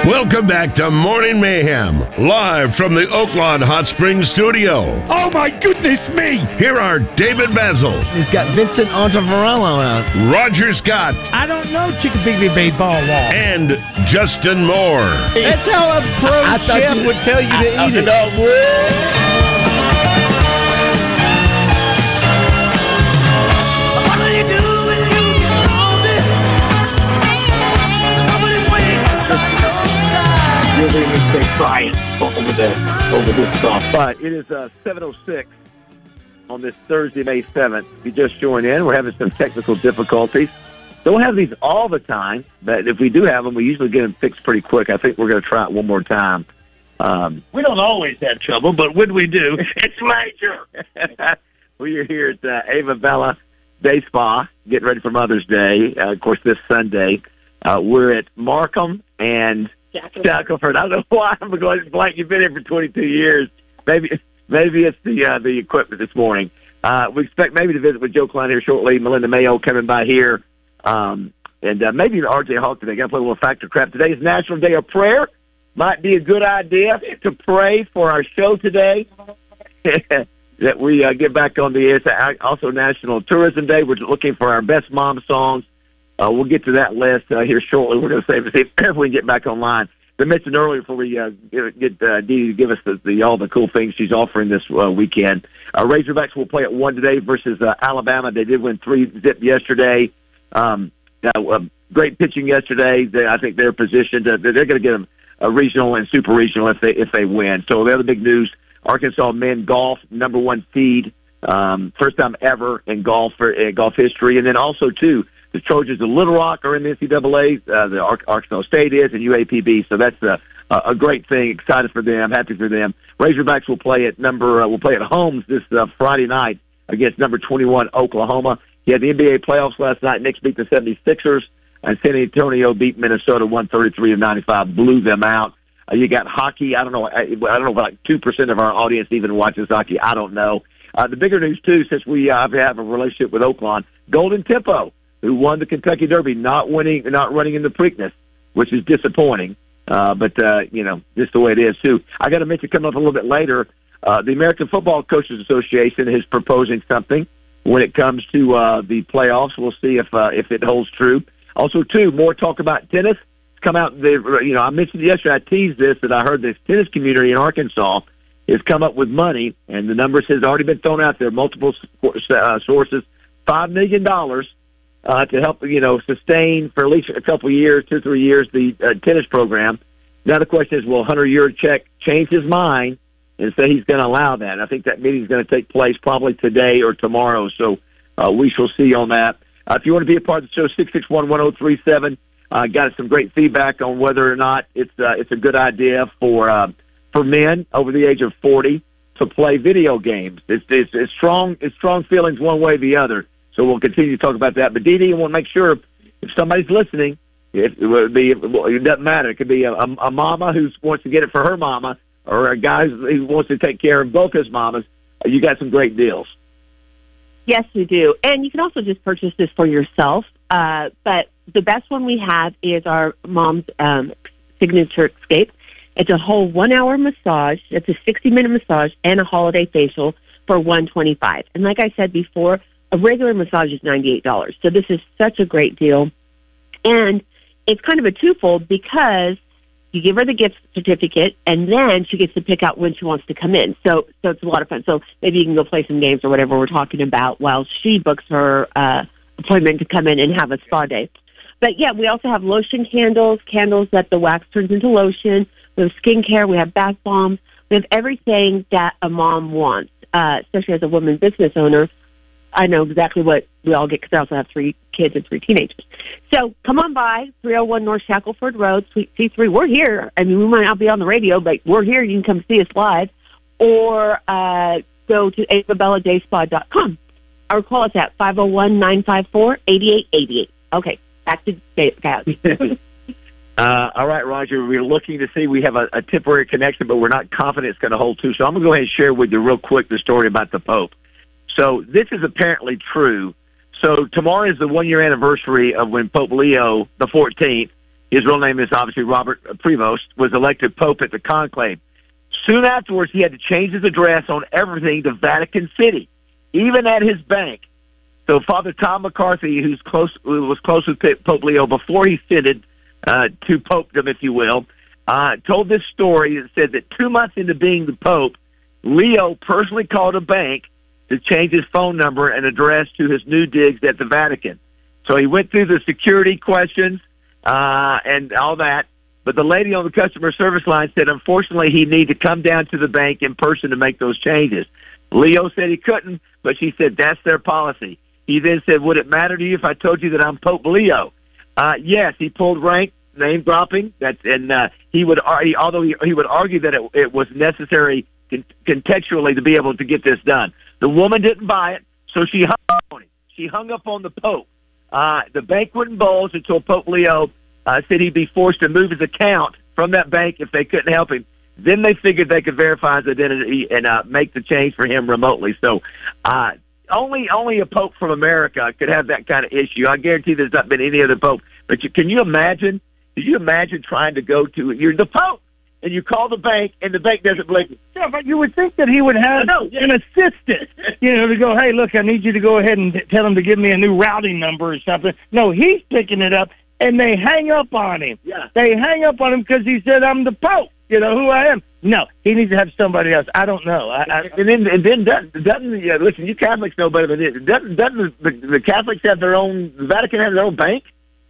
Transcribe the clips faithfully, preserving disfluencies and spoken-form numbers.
Welcome back to Morning Mayhem, live from the Oaklawn Hot Springs studio. Oh, my goodness me! Here are David Basil. He's got Vincent Ontavarello out. Roger Scott. I don't know Chickabiddy Baseball Wall. And Justin Moore. That's how a pro I, I thought chef you would tell you to I, eat I, it. No, Trying over the over this song. But it is uh, seven oh six on this Thursday, May seventh. If you just joined in, we're having some technical difficulties. Don't have these all the time, but if we do have them, we usually get them fixed pretty quick. I think we're going to try it one more time. Um, we don't always have trouble, but when we do, it's major. We are here at uh, Ava Bella Day Spa, getting ready for Mother's Day. Uh, of course, this Sunday. Uh, we're at Markham and Shackelford. I don't know why I'm going blank. You've been here for twenty-two years. Maybe maybe it's the uh, the equipment this morning. Uh, we expect maybe to visit with Joe Klein here shortly. Melinda Mayo coming by here. Um, and uh, maybe the R J Hawk today. Got to play a little factor crap. Today is National Day of Prayer. Might be a good idea to pray for our show today. That we uh, get back on the air. It's also National Tourism Day. We're looking for our best mom songs. Uh, we'll get to that list uh, here shortly. We're going to save it if we can get back online. I mentioned earlier before we uh, get uh, Dee to give us the, the, all the cool things she's offering this uh, weekend. Uh, Razorbacks will play at one today versus uh, Alabama. They did win three zip yesterday. Um, uh, uh, great pitching yesterday. They, I think they're positioned. To, they're going to get them a regional and super regional if they if they win. So the other big news: Arkansas men golf number one seed, um, first time ever in golf for uh, golf history, and then also too. The Trojans of Little Rock are in the N C double A. Uh, the Ar- Arkansas State is, and U A P B. So that's a, a great thing. Excited for them. Happy for them. Razorbacks will play at number. Uh, will play at Holmes this uh, Friday night against number twenty-one Oklahoma. He had the N B A playoffs last night. Knicks beat the seventy-sixers, and San Antonio beat Minnesota one thirty-three to ninety-five. Blew them out. Uh, you got hockey. I don't know. I, I don't know if like two percent of our audience even watches hockey. I don't know. Uh, the bigger news too, since we uh, have a relationship with Oaklawn, Golden Tempo, who won the Kentucky Derby, not winning, not running in the Preakness, which is disappointing. Uh, but, uh, you know, just the way it is, too. I got to mention, coming up a little bit later, uh, the American Football Coaches Association is proposing something when it comes to uh, the playoffs. We'll see if uh, if it holds true. Also, too, more talk about tennis. It's come out, the, you know, I mentioned yesterday, I teased this, that I heard this tennis community in Arkansas has come up with money, and the numbers has already been thrown out there, multiple uh, sources, five million dollars. Uh, to help, you know, sustain for at least a couple of years, two, three years, the uh, tennis program. Now the question is, will Hunter Yurchek change his mind and say he's going to allow that? And I think that meeting is going to take place probably today or tomorrow, so uh, we shall see on that. Uh, if you want to be a part of the show, six six one, one oh three seven. Uh, got some great feedback on whether or not it's uh, it's a good idea for uh, for men over the age of forty to play video games. It's, it's, it's strong it's strong feelings one way or the other. So we'll continue to talk about that. But Dee Dee, I want to make sure if somebody's listening, if it would be, it doesn't matter. It could be a, a mama who wants to get it for her mama, or a guy who wants to take care of both his mamas. You got some great deals. Yes, we do. And you can also just purchase this for yourself. Uh, but the best one we have is our mom's um, signature escape. It's a whole one-hour massage. It's a sixty-minute massage and a holiday facial for one hundred twenty-five dollars. And like I said before, a regular massage is ninety-eight dollars. So this is such a great deal. And it's kind of a twofold because you give her the gift certificate, and then she gets to pick out when she wants to come in. So so it's a lot of fun. So maybe you can go play some games or whatever we're talking about while she books her uh, appointment to come in and have a spa day. But, yeah, we also have lotion candles, candles that the wax turns into lotion. We have skincare. We have bath bombs. We have everything that a mom wants, uh, especially as a woman business owner. I know exactly what we all get because I also have three kids and three teenagers. So come on by, three oh one North Shackelford Road, Suite C three. We're here. I mean, we might not be on the radio, but we're here. You can come see us live. Or uh, go to ava bella day spa dot com or call us at five oh one, nine five four, eight eight eight eight. Okay, back to Dave, guys. Uh, all right, Roger, we're looking to see. We have a, a temporary connection, but we're not confident it's going to hold too. So I'm going to go ahead and share with you real quick the story about the Pope. So this is apparently true. So tomorrow is the one-year anniversary of when Pope Leo the fourteenth his real name is obviously Robert Prevost, was elected Pope at the conclave. Soon afterwards, he had to change his address on everything to Vatican City, even at his bank. So Father Tom McCarthy, who's close, who was close with Pope Leo before he ascended uh, to popedom, if you will, uh, told this story that said that two months into being the Pope, Leo personally called a bank to change his phone number and address to his new digs at the Vatican. So he went through the security questions uh, and all that, but the lady on the customer service line said, unfortunately, he needed to come down to the bank in person to make those changes. Leo said he couldn't, but she said that's their policy. He then said, would it matter to you if I told you that I'm Pope Leo? Uh, yes, he pulled rank, name dropping, that, and uh, he would, he, although he, he would argue that it, it was necessary con- contextually to be able to get this done. The woman didn't buy it, so she hung up on him. She hung up on the Pope. Uh, the bank wouldn't bulge until Pope Leo uh, said he'd be forced to move his account from that bank if they couldn't help him. Then they figured they could verify his identity and uh, make the change for him remotely. So uh, only only a Pope from America could have that kind of issue. I guarantee there's not been any other Pope. But you, can you imagine? Did you imagine trying to go to, you're the Pope, and you call the bank, and the bank doesn't believe you? Yeah, but you would think that he would have know, yeah. an assistant, you know, to go, hey, look, I need you to go ahead and t- tell him to give me a new routing number or something. No, he's picking it up, and they hang up on him. Yeah. They hang up on him because he said, I'm the Pope, you know, who I am. No, he needs to have somebody else. I don't know. I, I, and then, and then doesn't, doesn't yeah, listen, you Catholics know better than it. Doesn't, doesn't the, the Catholics have their own, the Vatican have their own bank?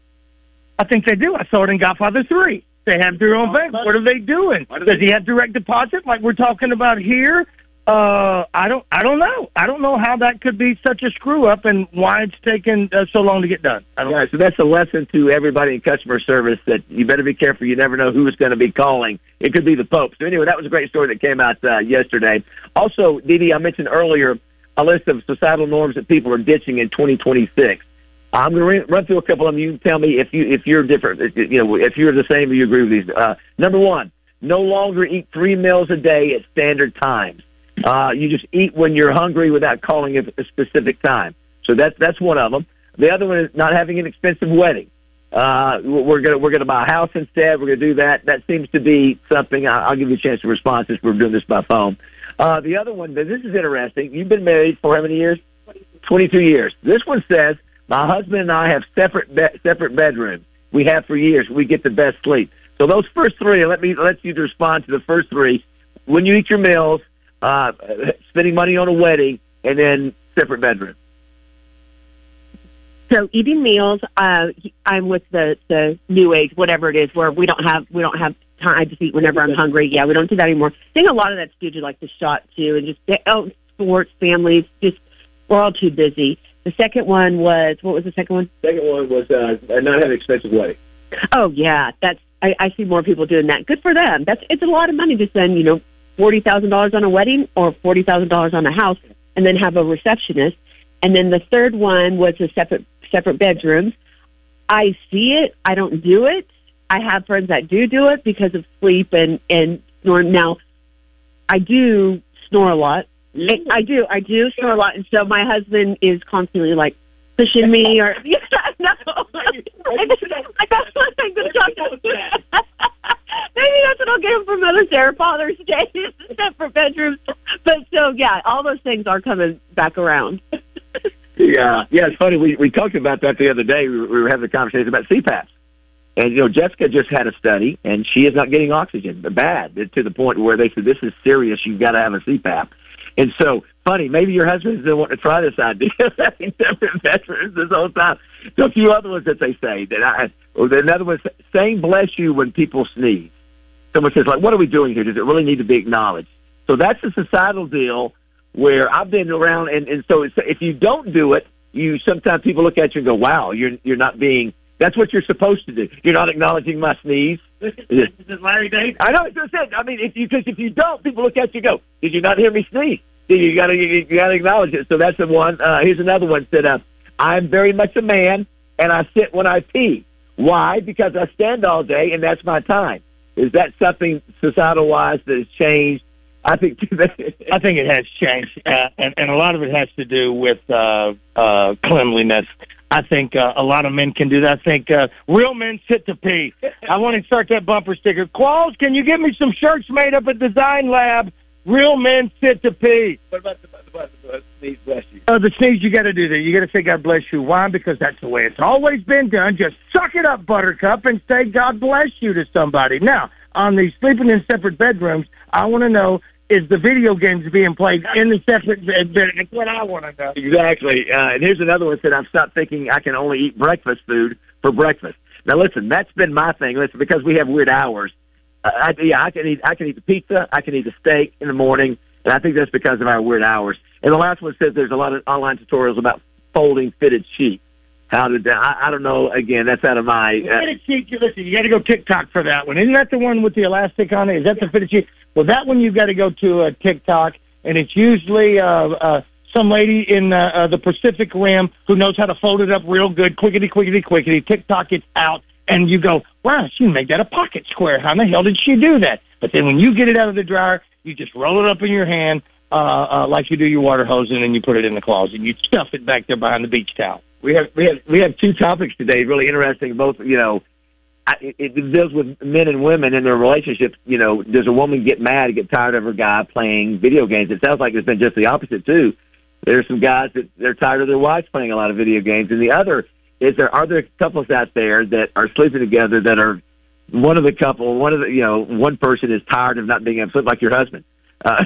I think they do. I saw it in Godfather three. They have their own bank. What are they doing? do Does they- he have direct deposit like we're talking about here? Uh, I don't. I don't know. I don't know how that could be such a screw up and why it's taken uh, so long to get done. I don't Yeah, so that's a lesson to everybody in customer service that you better be careful. You never know who is going to be calling. It could be the Pope. So anyway, that was a great story that came out uh, yesterday. Also, Dee Dee, I mentioned earlier a list of societal norms that people are ditching in twenty twenty-six. I'm going to run through a couple of them. You can tell me if you if you're different, you know, if you're the same or you agree with these. Uh, number one, no longer eat three meals a day at standard times. Uh, you just eat when you're hungry without calling it a specific time. So that's that's one of them. The other one is not having an expensive wedding. Uh, we're gonna we're gonna buy a house instead. We're gonna do that. That seems to be something. I'll give you a chance to respond since we're doing this by phone. Uh, the other one, this is interesting. You've been married for how many years? twenty-two years. This one says, my husband and I have separate be- separate bedrooms. We have for years. We get the best sleep. So those first three, let me let you respond to the first three. When you eat your meals, uh, spending money on a wedding, and then separate bedroom. So eating meals, uh, I'm with the, the new age, whatever it is, where we don't have we don't have time. I just eat whenever I'm hungry. Yeah, we don't do that anymore. I think a lot of that's due to like the shot too, and just oh, sports, families. Just we're all too busy. The second one was what was the second one? Second one was uh, not have an expensive wedding. Oh yeah, that's I, I see more people doing that. Good for them. That's it's a lot of money to spend, you know, forty thousand dollars on a wedding or forty thousand dollars on a house, and then have a receptionist. And then the third one was a separate separate bedrooms. I see it. I don't do it. I have friends that do do it because of sleep and and snore. Now, I do snore a lot. I do. I do snore a lot, and so my husband is constantly like pushing me or yeah, no. I just, I that's what I'm going to talk about. Maybe that's what I'll get him for Mother's Day or Father's Day, separate bedrooms. But so yeah, all those things are coming back around. Yeah, yeah. It's funny. We we talked about that the other day. We were having a conversation about C PAPs, and you know, Jessica just had a study, and she is not getting oxygen, bad to the point where they said this is serious. You've got to have a C PAP. And so, funny, maybe your husband's been wanting to try this idea of having separate veterans this whole time. So a few other ones that they say. That I, another one, saying bless you when people sneeze. Someone says, like, what are we doing here? Does it really need to be acknowledged? So that's a societal deal where I've been around, and, and so it's, if you don't do it, you sometimes people look at you and go, wow, you're you're not being, that's what you're supposed to do. You're not acknowledging my sneeze. This is Larry David. I know, it's just it. I mean, if you because if you don't, people look at you and go, did you not hear me sneeze? You got to you got to acknowledge it. So that's the one. Uh, here's another one. Said, uh, I'm very much a man, and I sit when I pee. Why? Because I stand all day, and that's my time. Is that something societal-wise that has changed? I think I think it has changed, uh, and and a lot of it has to do with uh, uh, cleanliness. I think uh, a lot of men can do that. I think uh, real men sit to pee. I want to start that bumper sticker. Qualls, can you get me some shirts made up at Design Lab? Real men sit to pee. What about the, the, the sneeze, bless you? Oh, the sneeze, you got to do that. You got to say God bless you. Why? Because that's the way it's always been done. Just suck it up, Buttercup, and say God bless you to somebody. Now, on the sleeping in separate bedrooms, I want to know, is the video games being played in the separate bed? That's what I want to know. Exactly. Uh, and here's another one that I've stopped thinking I can only eat breakfast food for breakfast. Now, listen, that's been my thing. Listen, because we have weird hours, uh, I, yeah, I can eat I can eat the pizza, I can eat the steak in the morning, and I think that's because of our weird hours. And the last one says there's a lot of online tutorials about folding fitted sheets. How to? I, I don't know. Again, that's out of my. Uh, fitted sheet. Listen, you got to go TikTok for that one. Isn't that the one with the elastic on it? Is that the fitted sheet? Well, that one you've got to go to uh, TikTok, and it's usually uh, uh, some lady in uh, uh, the Pacific Rim who knows how to fold it up real good, quickety, quickety, quickety. TikTok it out, and you go, wow, she made that a pocket square. How in the hell did she do that? But then when you get it out of the dryer, you just roll it up in your hand uh, uh, like you do your water hose, and then you put it in the closet. You stuff it back there behind the beach towel. We have we have we have two topics today, really interesting. Both, you know, I, it, it deals with men and women in their relationships. You know, does a woman get mad, get tired of her guy playing video games? It sounds like it's been just the opposite too. There's some guys that they're tired of their wives playing a lot of video games, and the other is there are there couples out there that are sleeping together that are one of the couple, one of the you know one person is tired of not being able to sleep like your husband, uh,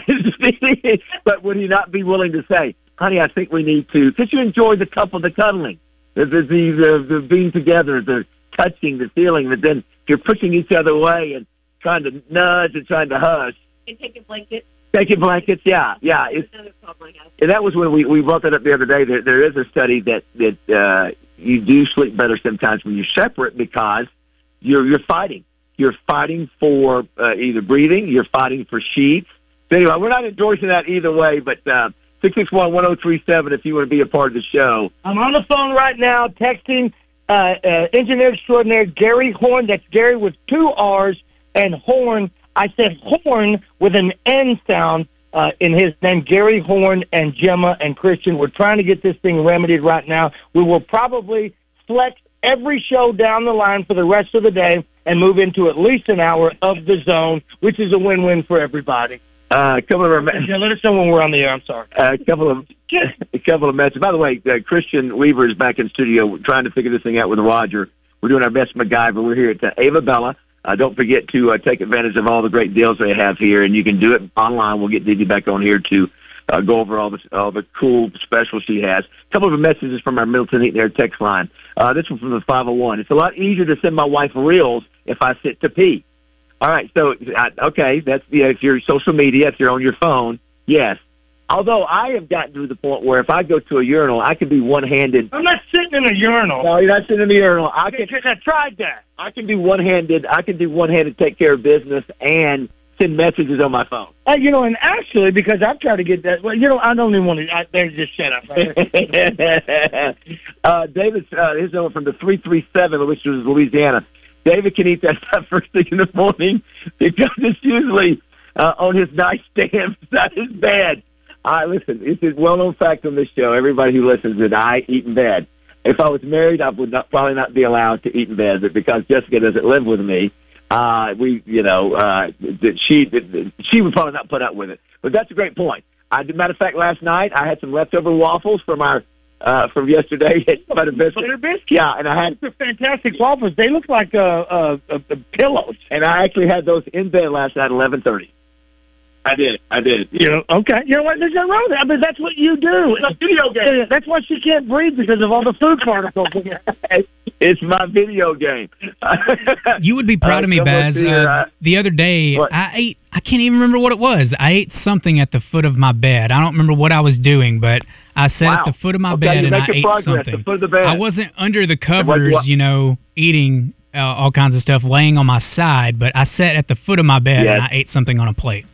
but would he not be willing to say, honey, I think we need to, because you enjoy the couple, the cuddling, the, the, the, the being together, the touching, the feeling, but then you're pushing each other away and trying to nudge and trying to hush. And taking blankets. Taking blankets, yeah, yeah. It's, and that was when we, we brought that up the other day. There, there is a study that, that uh, you do sleep better sometimes when you're separate because you're, you're fighting. You're fighting for uh, either breathing, you're fighting for sheets. So anyway, we're not endorsing that either way, but... Uh, six six one, one oh three seven if you want to be a part of the show. I'm on the phone right now texting uh, uh, engineer extraordinaire Gary Horn. That's Gary with two R's and Horn. I said Horn with an N sound uh, in his name. Gary Horn and Gemma and Christian. We're trying to get this thing remedied right now. We will probably flex every show down the line for the rest of the day and move into at least an hour of the zone, which is a win-win for everybody. Uh, a couple of our me- yeah, let us know when we're on the air. I'm sorry. Uh, a couple of a couple of messages. By the way, uh, Christian Weaver is back in studio trying to figure this thing out with Roger. We're doing our best MacGyver. We're here at uh, Ava Bella. Uh, don't forget to uh, take advantage of all the great deals they have here, and you can do it online. We'll get Didi back on here to uh, go over all the all the cool specials she has. A couple of messages from our Middleton Heat and Air text line. Uh, this one from the five oh one. It's a lot easier to send my wife reels if I sit to pee. All right, so, okay, that's yeah, if you're social media, if you're on your phone, yes. Although I have gotten to the point where if I go to a urinal, I can be one-handed. I'm not sitting in a urinal. No, you're not sitting in the urinal. I can. I tried that. I can do one-handed. I can do one-handed take care of business and send messages on my phone. Uh, you know, and actually, because I've tried to get that. Well, you know, I don't even want to. I, there's just shut up. Right? uh, David, uh, his number from the three three seven, which was Louisiana. David can eat that stuff first thing in the morning because it's usually uh, on his nightstand beside his bed. I listen, it's a well-known fact on this show. Everybody who listens that I eat in bed. If I was married, I would not, probably not be allowed to eat in bed, but because Jessica doesn't live with me, uh, we, you know, uh, that she that she would probably not put up with it. But that's a great point. I, matter of fact, last night I had some leftover waffles from our. Uh, from yesterday at Butter Biscuit. Butter Biscuit? Yeah, and I had... They're fantastic waffles. They look like uh, uh, uh, pillows. And I actually had those in bed last night at eleven thirty. I did. I did. You know, okay. You know what? There's nothing wrong with that. I mean, that's what you do. It's a video game. That's why she can't breathe because of all the food particles. It's my video game. You would be proud uh, of me, Baz. Uh, uh, the other day, what? I ate... I can't even remember what it was. I ate something at the foot of my bed. I don't remember what I was doing, but I sat wow. at the foot of my okay, bed and I ate progress, something. The foot of the bed. I wasn't under the covers, you know, eating uh, all kinds of stuff, laying on my side, but I sat at the foot of my bed yes. and I ate something on a plate.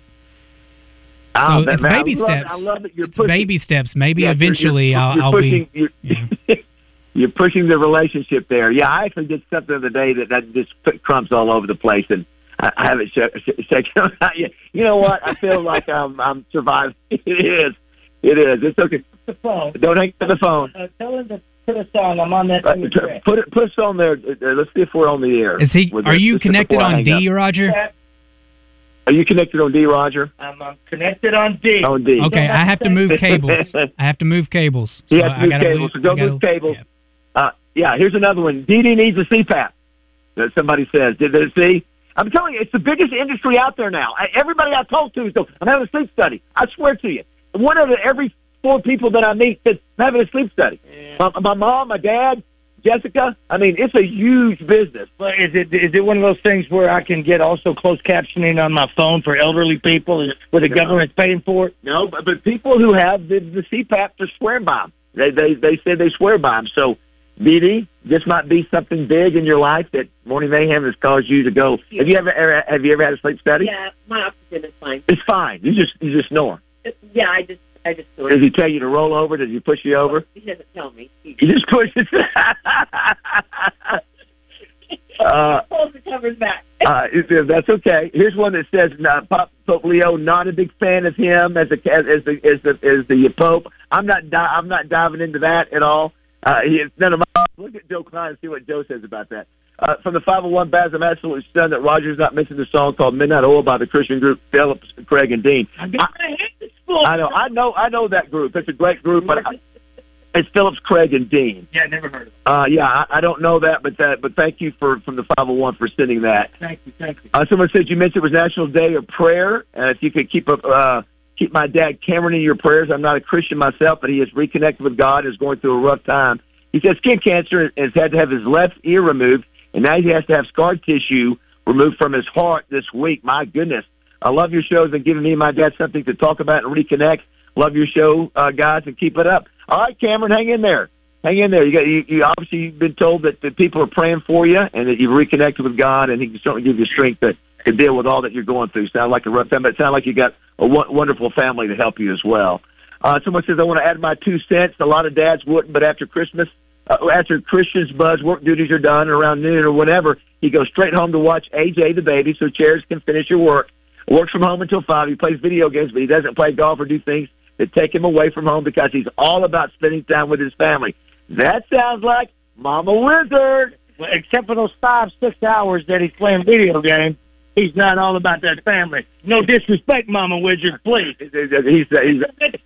Oh, so that, it's man, baby I love, steps. I love it. You're it's pushing. baby steps. Maybe yes, eventually you're, you're, I'll, you're I'll pushing, be... You're, yeah. you're pushing the relationship there. Yeah, I actually did something the other day that, that just put crumbs all over the place, and I, I haven't shaken them out yet. You know what? I feel like I'm, I'm surviving. It is. It is. It's okay. The phone. Don't hang up the phone. Uh, tell him to put us on. I'm on that. Uh, put it. Put us on there. Uh, let's see if we're on the air. Is he? Are you connected on D, Roger? Are you connected on D, Roger? I'm, I'm connected on D. On D. Okay, I have to move cables. I have to move cables. So you have to move cables. Move, so go gotta, move cables. Yeah. Uh, yeah, here's another one. D D needs a C PAP. That somebody says. Did they see? I'm telling you, it's the biggest industry out there now. I, everybody I talk to is going, I'm having a sleep study. I swear to you. One of the, every four people that I meet that's having a sleep study. Yeah. My, my mom, my dad, Jessica. I mean, it's a huge business. But is it is it one of those things where I can get also closed captioning on my phone for elderly people where the no. government's paying for it? No, but, but people who have the, the C PAP, they're swearing by them. They, they, they say they swear by them. So, D D, this might be something big in your life that Morning Mayhem has caused you to go. Yeah. Have you ever, ever have you ever had a sleep study? Yeah, my oxygen is fine. It's fine. You just you just snore. Yeah, I just I just snore. Does he tell you to roll over? Does he push you over? He doesn't tell me. He, he just pushes. uh, pulls the covers back. uh, that's okay. Here's one that says uh, Pope, Pope Leo, not a big fan of him as a as, as the as the as the Pope. I'm not di- I'm not diving into that at all. Uh, he, none of my, look at Joe Klein and see what Joe says about that. Uh, from the five oh one Baz, I'm absolutely stunned that Roger's not mentioned the song called Midnight Oil by the Christian group Phillips, Craig, and Dean. I, I know, I know, I know that group. It's a great group, but I, it's Phillips, Craig, and Dean. Yeah, never heard of it. Uh, yeah, I, I don't know that, but that, but thank you for from the five oh one for sending that. Thank you, thank you. Uh, someone said you mentioned it was National Day of Prayer, and if you could keep up. Uh, keep my dad Cameron in your prayers. I'm not a Christian myself, but he has reconnected with God, is going through a rough time. He said skin cancer and has had to have his left ear removed, and now he has to have scar tissue removed from his heart this week. My goodness. I love your shows and giving me and my dad something to talk about and reconnect. Love your show, uh, guys, and keep it up. All right, Cameron, hang in there. Hang in there. You got you, you obviously you've been told that, that people are praying for you and that you've reconnected with God, and He can certainly give you strength to, to deal with all that you're going through. Sounds like a rough time, but it sounds like you got a w- wonderful family to help you as well. Uh, someone says, I want to add my two cents. A lot of dads wouldn't, but after Christmas, uh, after Christian's buzz, work duties are done around noon or whenever, he goes straight home to watch A J the baby so Chairs can finish her work. Works from home until five. He plays video games, but he doesn't play golf or do things that take him away from home because he's all about spending time with his family. That sounds like Mama Wizard. Well, except for those five, six hours that he's playing video games, he's not all about that family. No disrespect, Mama Wizard, please. He's, he's, he's,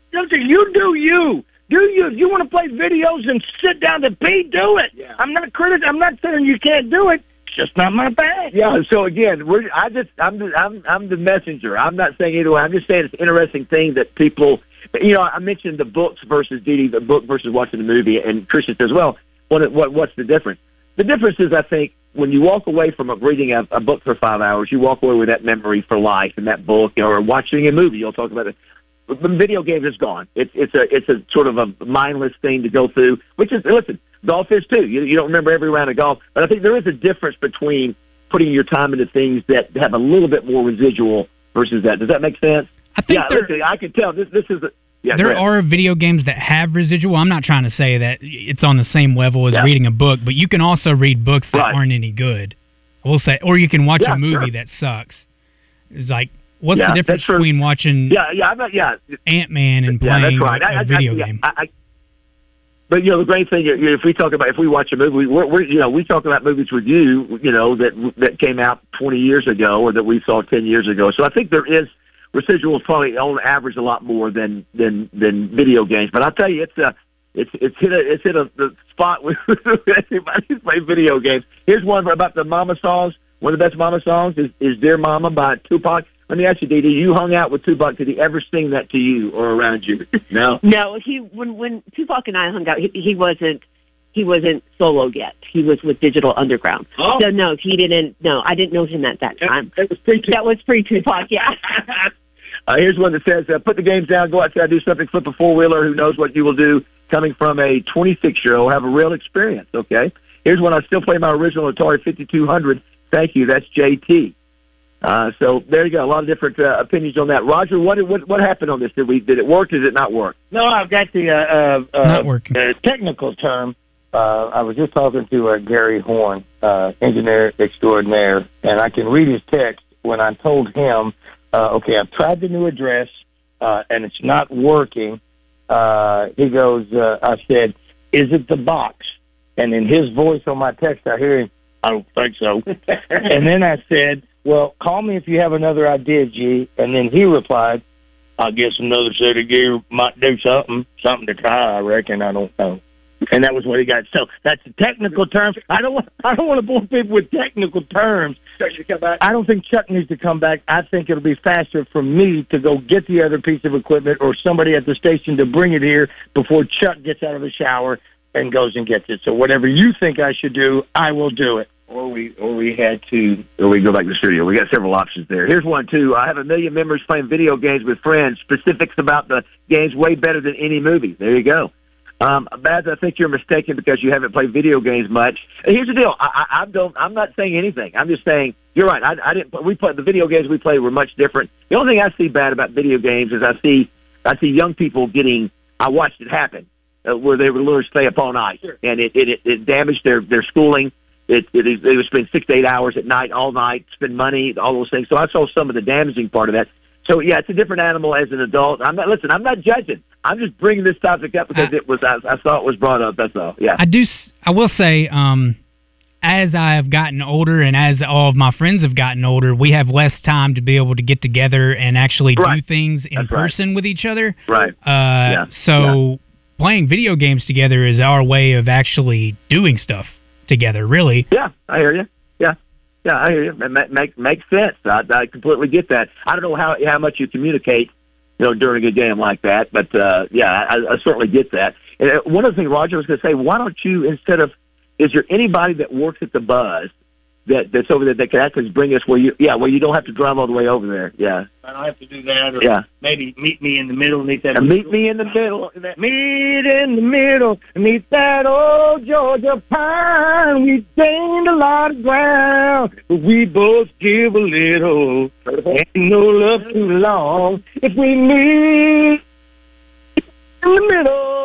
you do you. Do you? If you want to play videos and sit down to pee, do it. Yeah. I'm not criti- I'm not saying you can't do it. It's just not my bag. Yeah. So again, we're I just I'm the, I'm I'm the messenger. I'm not saying either way. I'm just saying it's an interesting thing that people. You know, I mentioned the books versus D D, the book versus watching the movie, and Christian says, well, what what what's the difference? The difference is, I think, when you walk away from a, reading a, a book for five hours, you walk away with that memory for life in that book, or watching a movie. You'll talk about it. The video game is gone. It's it's a it's a sort of a mindless thing to go through. Which is, listen, golf is too. You, you don't remember every round of golf, but I think there is a difference between putting your time into things that have a little bit more residual versus that. Does that make sense? I think yeah, listen, I can tell this this is a. Yeah, there are video games that have residual. I'm not trying to say that it's on the same level as yeah. reading a book, but you can also read books that right. aren't any good. I will say, or you can watch yeah, a movie sure. that sucks. It's like, what's yeah, the difference between watching yeah, yeah, I'm not, yeah. Ant-Man and yeah, playing right. a, I, I, video I, game? I, I, but you know, the great thing, if we talk about if we watch a movie, we're, we're you know we talk about movies with you, you know that that came out twenty years ago or that we saw ten years ago. So I think there is. Residuals probably on average a lot more than than than video games, but I'll tell you, it's a it's it's hit a it's hit a the spot with everybody's playing video games. Here's one about the Mama songs. One of the best Mama songs is, is "Dear Mama" by Tupac. Let me ask you, Dee Dee, you hung out with Tupac. Did he ever sing that to you or around you? No. No, he when when Tupac and I hung out, he, he wasn't he wasn't solo yet. He was with Digital Underground. Oh. So no, he didn't. No, I didn't know him at that time. That was pre That was pre Tupac. Yeah. Uh, here's one that says, uh, put the games down, go outside, do something, flip a four-wheeler, who knows what you will do. Coming from a twenty-six-year-old, have a real experience, okay? Here's one, I still play my original Atari fifty-two hundred. Thank you, that's J T. Uh, so there you go, a lot of different uh, opinions on that. Roger, what, what what happened on this? Did we did it work, did it not work? No, I've got the uh, uh, not working. Uh, technical term. uh, I was just talking to uh, Gary Horn, uh, engineer extraordinaire, and I can read his text when I told him, uh, okay, I've tried the new address, uh, and it's not working. Uh, he goes, uh, I said, is it the box? And in his voice on my text, I hear him, I don't think so. And then I said, well, call me if you have another idea, G. And then he replied, I guess another set of gear might do something, something to try, I reckon. I don't know. And that was what he got. So that's the technical terms. I don't want, I don't want to bore people with technical terms. Chuck should come back. I don't think Chuck needs to come back. I think it'll be faster for me to go get the other piece of equipment or somebody at the station to bring it here before Chuck gets out of the shower and goes and gets it. So whatever you think I should do, I will do it. Or we or we had to, or we go back to the studio. We got several options there. Here's one, too. I have a million members playing video games with friends. Specifics about the games way better than any movie. There you go. Um, Baz, I think you're mistaken because you haven't played video games much. And here's the deal. I, I, I don't, I'm not saying anything. I'm just saying, you're right. I, I didn't. We played, the video games we played were much different. The only thing I see bad about video games is I see I see young people getting, I watched it happen, uh, where they would literally stay up all night. Sure. And it, it, it damaged their, their schooling. It, it, they would spend six to eight hours at night, all night, spend money, all those things. So I saw some of the damaging part of that. So, yeah, it's a different animal as an adult. I'm not, listen, I'm not judging. I'm just bringing this topic up because I, it was, I, I saw it was brought up. That's all. Yeah. I do, I will say, um, as I have gotten older and as all of my friends have gotten older, we have less time to be able to get together and actually right. do things in That's person right. with each other. Right. Uh, yeah. So yeah. playing video games together is our way of actually doing stuff together, really. Yeah, I hear you. Yeah, yeah, I hear you. It make, make, makes sense. I, I completely get that. I don't know how how much you communicate, you know, during a game like that, but uh, yeah, I, I certainly get that. And one of the things Roger was going to say, why don't you, instead of, is there anybody that works at the Buzz that that's over there that can actually bring us where you, yeah, where you don't have to drive all the way over there? Yeah, I don't have to do that. Or yeah, maybe meet me in the middle. Meet that. And meet me in the middle. Meet in the middle. Meet that old Georgia pine. We gained a lot of ground, but we both give a little. Ain't no love too long if we meet in the middle.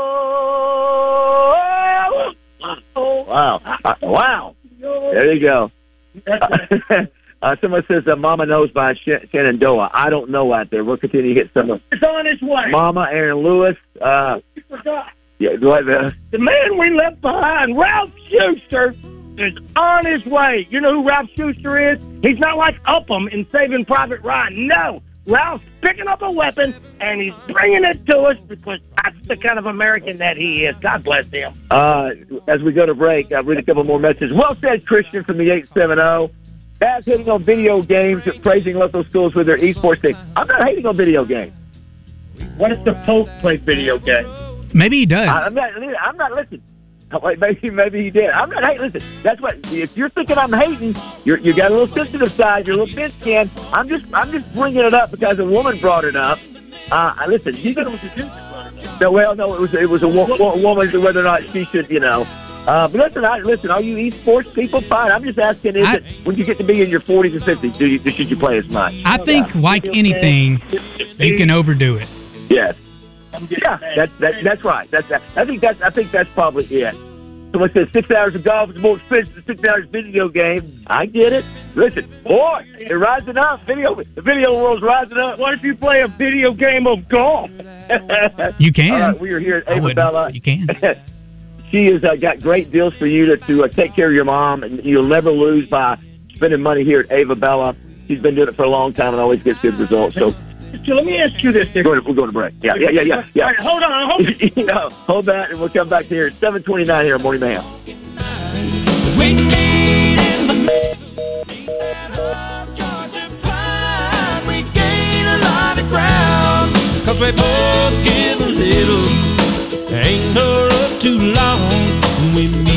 Wow! Uh, wow! There you go. Uh, someone says uh, Mama Knows by Sh- Shenandoah. I don't know out there. We'll continue to hit some of It's on its way. Mama, Aaron Lewis. Uh, You forgot. yeah, do I, uh, The man we left behind, Ralph Schuster, is on his way. You know who Ralph Schuster is? He's not like Upham in Saving Private Ryan. No. Ralph's picking up a weapon, and he's bringing it to us because that's the kind of American that he is. God bless him. uh, as we go to break, I'll read a couple more messages. Well said, Christian from the eight seven zero. Baz hitting on video games, praising local schools with their esports thing. I'm not hating on video games. What if the Pope played video games? Maybe he does. I, I'm not. I'm not listening. Wait, maybe maybe he did. I'm not hating. Listen, that's what. If you're thinking I'm hating, you're you got a little sensitive side. You're a little thin skinned. I'm just I'm just bringing it up because a woman brought it up. Uh, listen, you can. No, well, no, it was it was a wo- wo- woman whether or not she should, you know. Uh, but listen, I, listen. Are you esports people? Fine. I'm just asking. Is I, it when you get to be in your forties and fifties? Do you should you play as much? I think, yeah. like anything, you can overdo it. Yes. Yeah, that's that, that's right. That's that. I think that's I think that's probably it. Someone says six hours of golf is more expensive than six hours of video game. I get it. Listen, boy, they're rising up. Video, the video world's rising up. What if you play a video game of golf? You can. All right, we are here at Ava Bella. You can. She has uh, got great deals for you to, to uh, take care of your mom, and you'll never lose by spending money here at Ava Bella. She's been doing it for a long time and always gets good results. So. So let me ask you this. We're going, to, we're going to break. Yeah, yeah, yeah, yeah. yeah. All right, hold on. Hold, you know, hold that, and we'll come back here at seven twenty-nine here on Morning Mayhem. We meet in the Georgia pride. We gain a lot of ground, 'cause we both give a little. Ain't no road too long when we meet.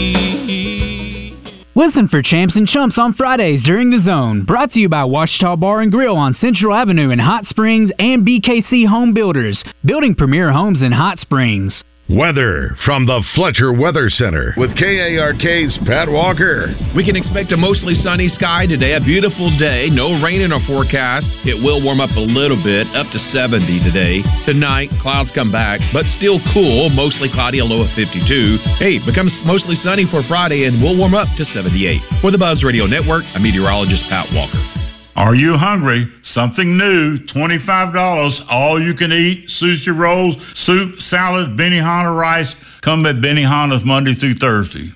Listen for Champs and Chumps on Fridays during The Zone. Brought to you by Washita Bar and Grill on Central Avenue in Hot Springs and B K C Home Builders, building premier homes in Hot Springs. Weather from the Fletcher Weather Center with K A R K's Pat Walker. We can expect a mostly sunny sky today, a beautiful day, no rain in our forecast. It will warm up a little bit, up to seventy today. Tonight, clouds come back, but still cool, mostly cloudy, a low of fifty-two. Hey, it becomes mostly sunny for Friday, and we'll warm up to seventy-eight. For the Buzz Radio Network, I'm meteorologist Pat Walker. Are you hungry? Something new, twenty-five dollars, all you can eat, sushi rolls, soup, salad, Benihana rice. Come at Benihana's Monday through Thursday.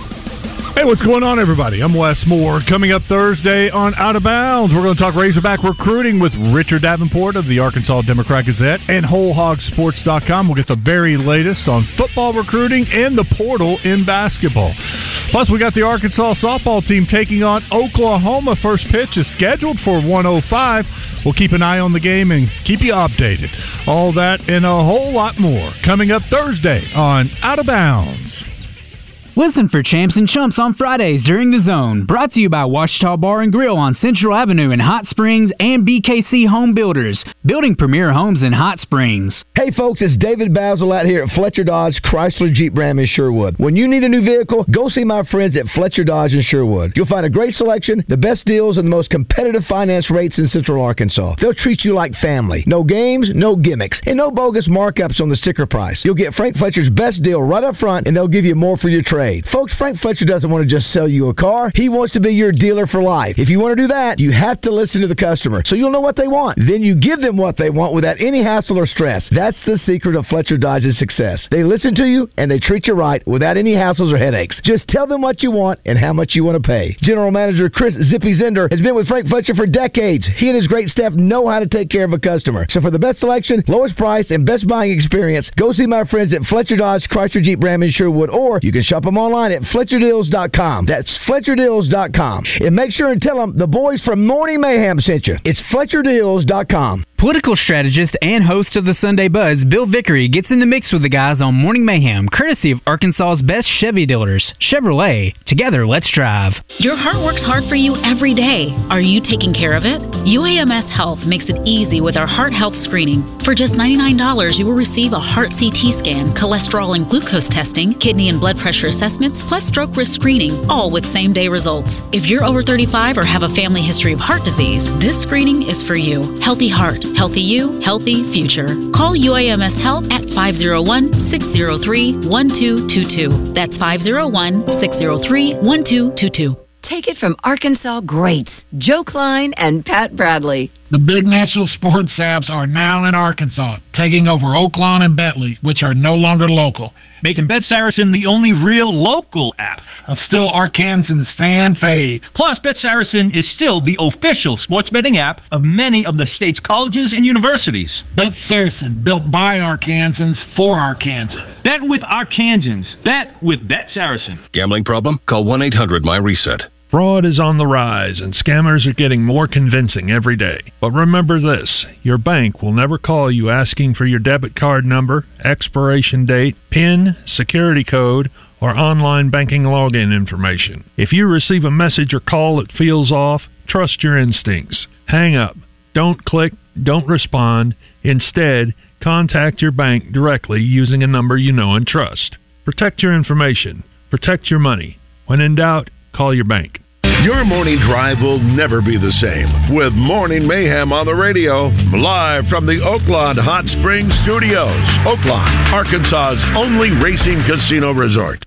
Hey, what's going on, everybody? I'm Wes Moore. Coming up Thursday on Out of Bounds, we're going to talk Razorback recruiting with Richard Davenport of the Arkansas Democrat Gazette and whole hog sports dot com. We'll get the very latest on football recruiting and the portal in basketball. Plus, we got the Arkansas softball team taking on Oklahoma. First pitch is scheduled for one oh five. We'll keep an eye on the game and keep you updated. All that and a whole lot more coming up Thursday on Out of Bounds. Listen for Champs and Chumps on Fridays during the Zone. Brought to you by Washita Bar and Grill on Central Avenue in Hot Springs and B K C Home Builders, building premier homes in Hot Springs. Hey folks, it's David Basil out here at Fletcher Dodge Chrysler Jeep Ram in Sherwood. When you need a new vehicle, go see my friends at Fletcher Dodge in Sherwood. You'll find a great selection, the best deals, and the most competitive finance rates in Central Arkansas. They'll treat you like family. No games, no gimmicks, and no bogus markups on the sticker price. You'll get Frank Fletcher's best deal right up front, and they'll give you more for your trade. Folks, Frank Fletcher doesn't want to just sell you a car. He wants to be your dealer for life. If you want to do that, you have to listen to the customer so you'll know what they want. Then you give them what they want without any hassle or stress. That's the secret of Fletcher Dodge's success. They listen to you and they treat you right without any hassles or headaches. Just tell them what you want and how much you want to pay. General Manager Chris Zippy Zender has been with Frank Fletcher for decades. He and his great staff know how to take care of a customer. So for the best selection, lowest price, and best buying experience, go see my friends at Fletcher Dodge Chrysler Jeep Ram in Sherwood, or you can shop them online at Fletcher Deals dot com. That's Fletcher Deals dot com. And make sure and tell them the boys from Morning Mayhem sent you. It's Fletcher Deals dot com. Political strategist and host of the Sunday Buzz, Bill Vickery, gets in the mix with the guys on Morning Mayhem, courtesy of Arkansas's best Chevy dealers, Chevrolet. Together, let's drive. Your heart works hard for you every day. Are you taking care of it? U A M S Health makes it easy with our heart health screening. For just ninety-nine dollars, you will receive a heart C T scan, cholesterol and glucose testing, kidney and blood pressure assessments, plus stroke risk screening, all with same-day results. If you're over thirty-five or have a family history of heart disease, this screening is for you. Healthy heart, healthy you, healthy future. Call U A M S Health at five oh one, six oh three, one two two two. That's five oh one, six oh three, one two two two. Take it from Arkansas greats, Joe Klein and Pat Bradley. The big national sports apps are now in Arkansas, taking over Oaklawn and Bentley, which are no longer local, making Bet Saracen the only real local app. I'm still Arkansans' fan fave. Plus, Bet Saracen is still the official sports betting app of many of the state's colleges and universities. Bet Saracen, built by Arkansans for Arkansans. Bet with Arkansans. Bet with Bet Saracen. Gambling problem? Call one eight hundred my reset. Fraud is on the rise, and scammers are getting more convincing every day. But remember this, your bank will never call you asking for your debit card number, expiration date, PIN, security code, or online banking login information. If you receive a message or call that feels off, trust your instincts. Hang up. Don't click. Don't respond. Instead, contact your bank directly using a number you know and trust. Protect your information. Protect your money. When in doubt, call your bank. Your morning drive will never be the same with Morning Mayhem on the radio, live from the Oaklawn Hot Springs Studios. Oaklawn, Arkansas's only racing casino resort.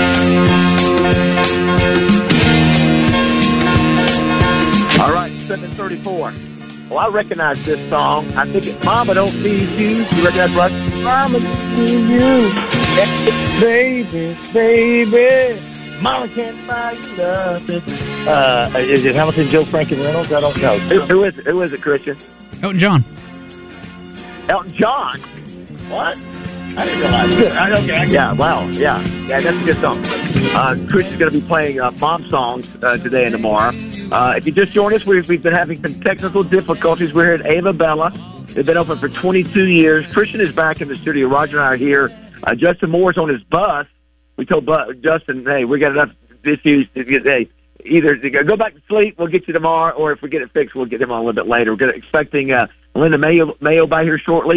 All right, seven thirty-four. Well, I recognize this song. I think it's Mama Don't Feed You. You recognize what? Mama Don't Feed You. Baby, baby. Mama can't buy you nothing. Uh, is it Hamilton, Joe, Frank, and Reynolds? I don't know. Who, who is it? Who is it, Christian? Elton John. Elton John? What? I didn't realize. Good. I, okay. Yeah, wow. Yeah. Yeah, that's a good song. Uh, Christian's going to be playing uh, mom songs uh, today and tomorrow. Uh, if you just joined us, we've, we've been having some technical difficulties. We're here at Ava Bella. They've been open for twenty-two years. Christian is back in the studio. Roger and I are here. Uh, Justin Moore's on his bus. We told Justin, hey, we got enough issues to get, hey, either go back to sleep, we'll get you tomorrow, or if we get it fixed, we'll get him on a little bit later. We're expecting uh, Linda Mayo, Mayo by here shortly.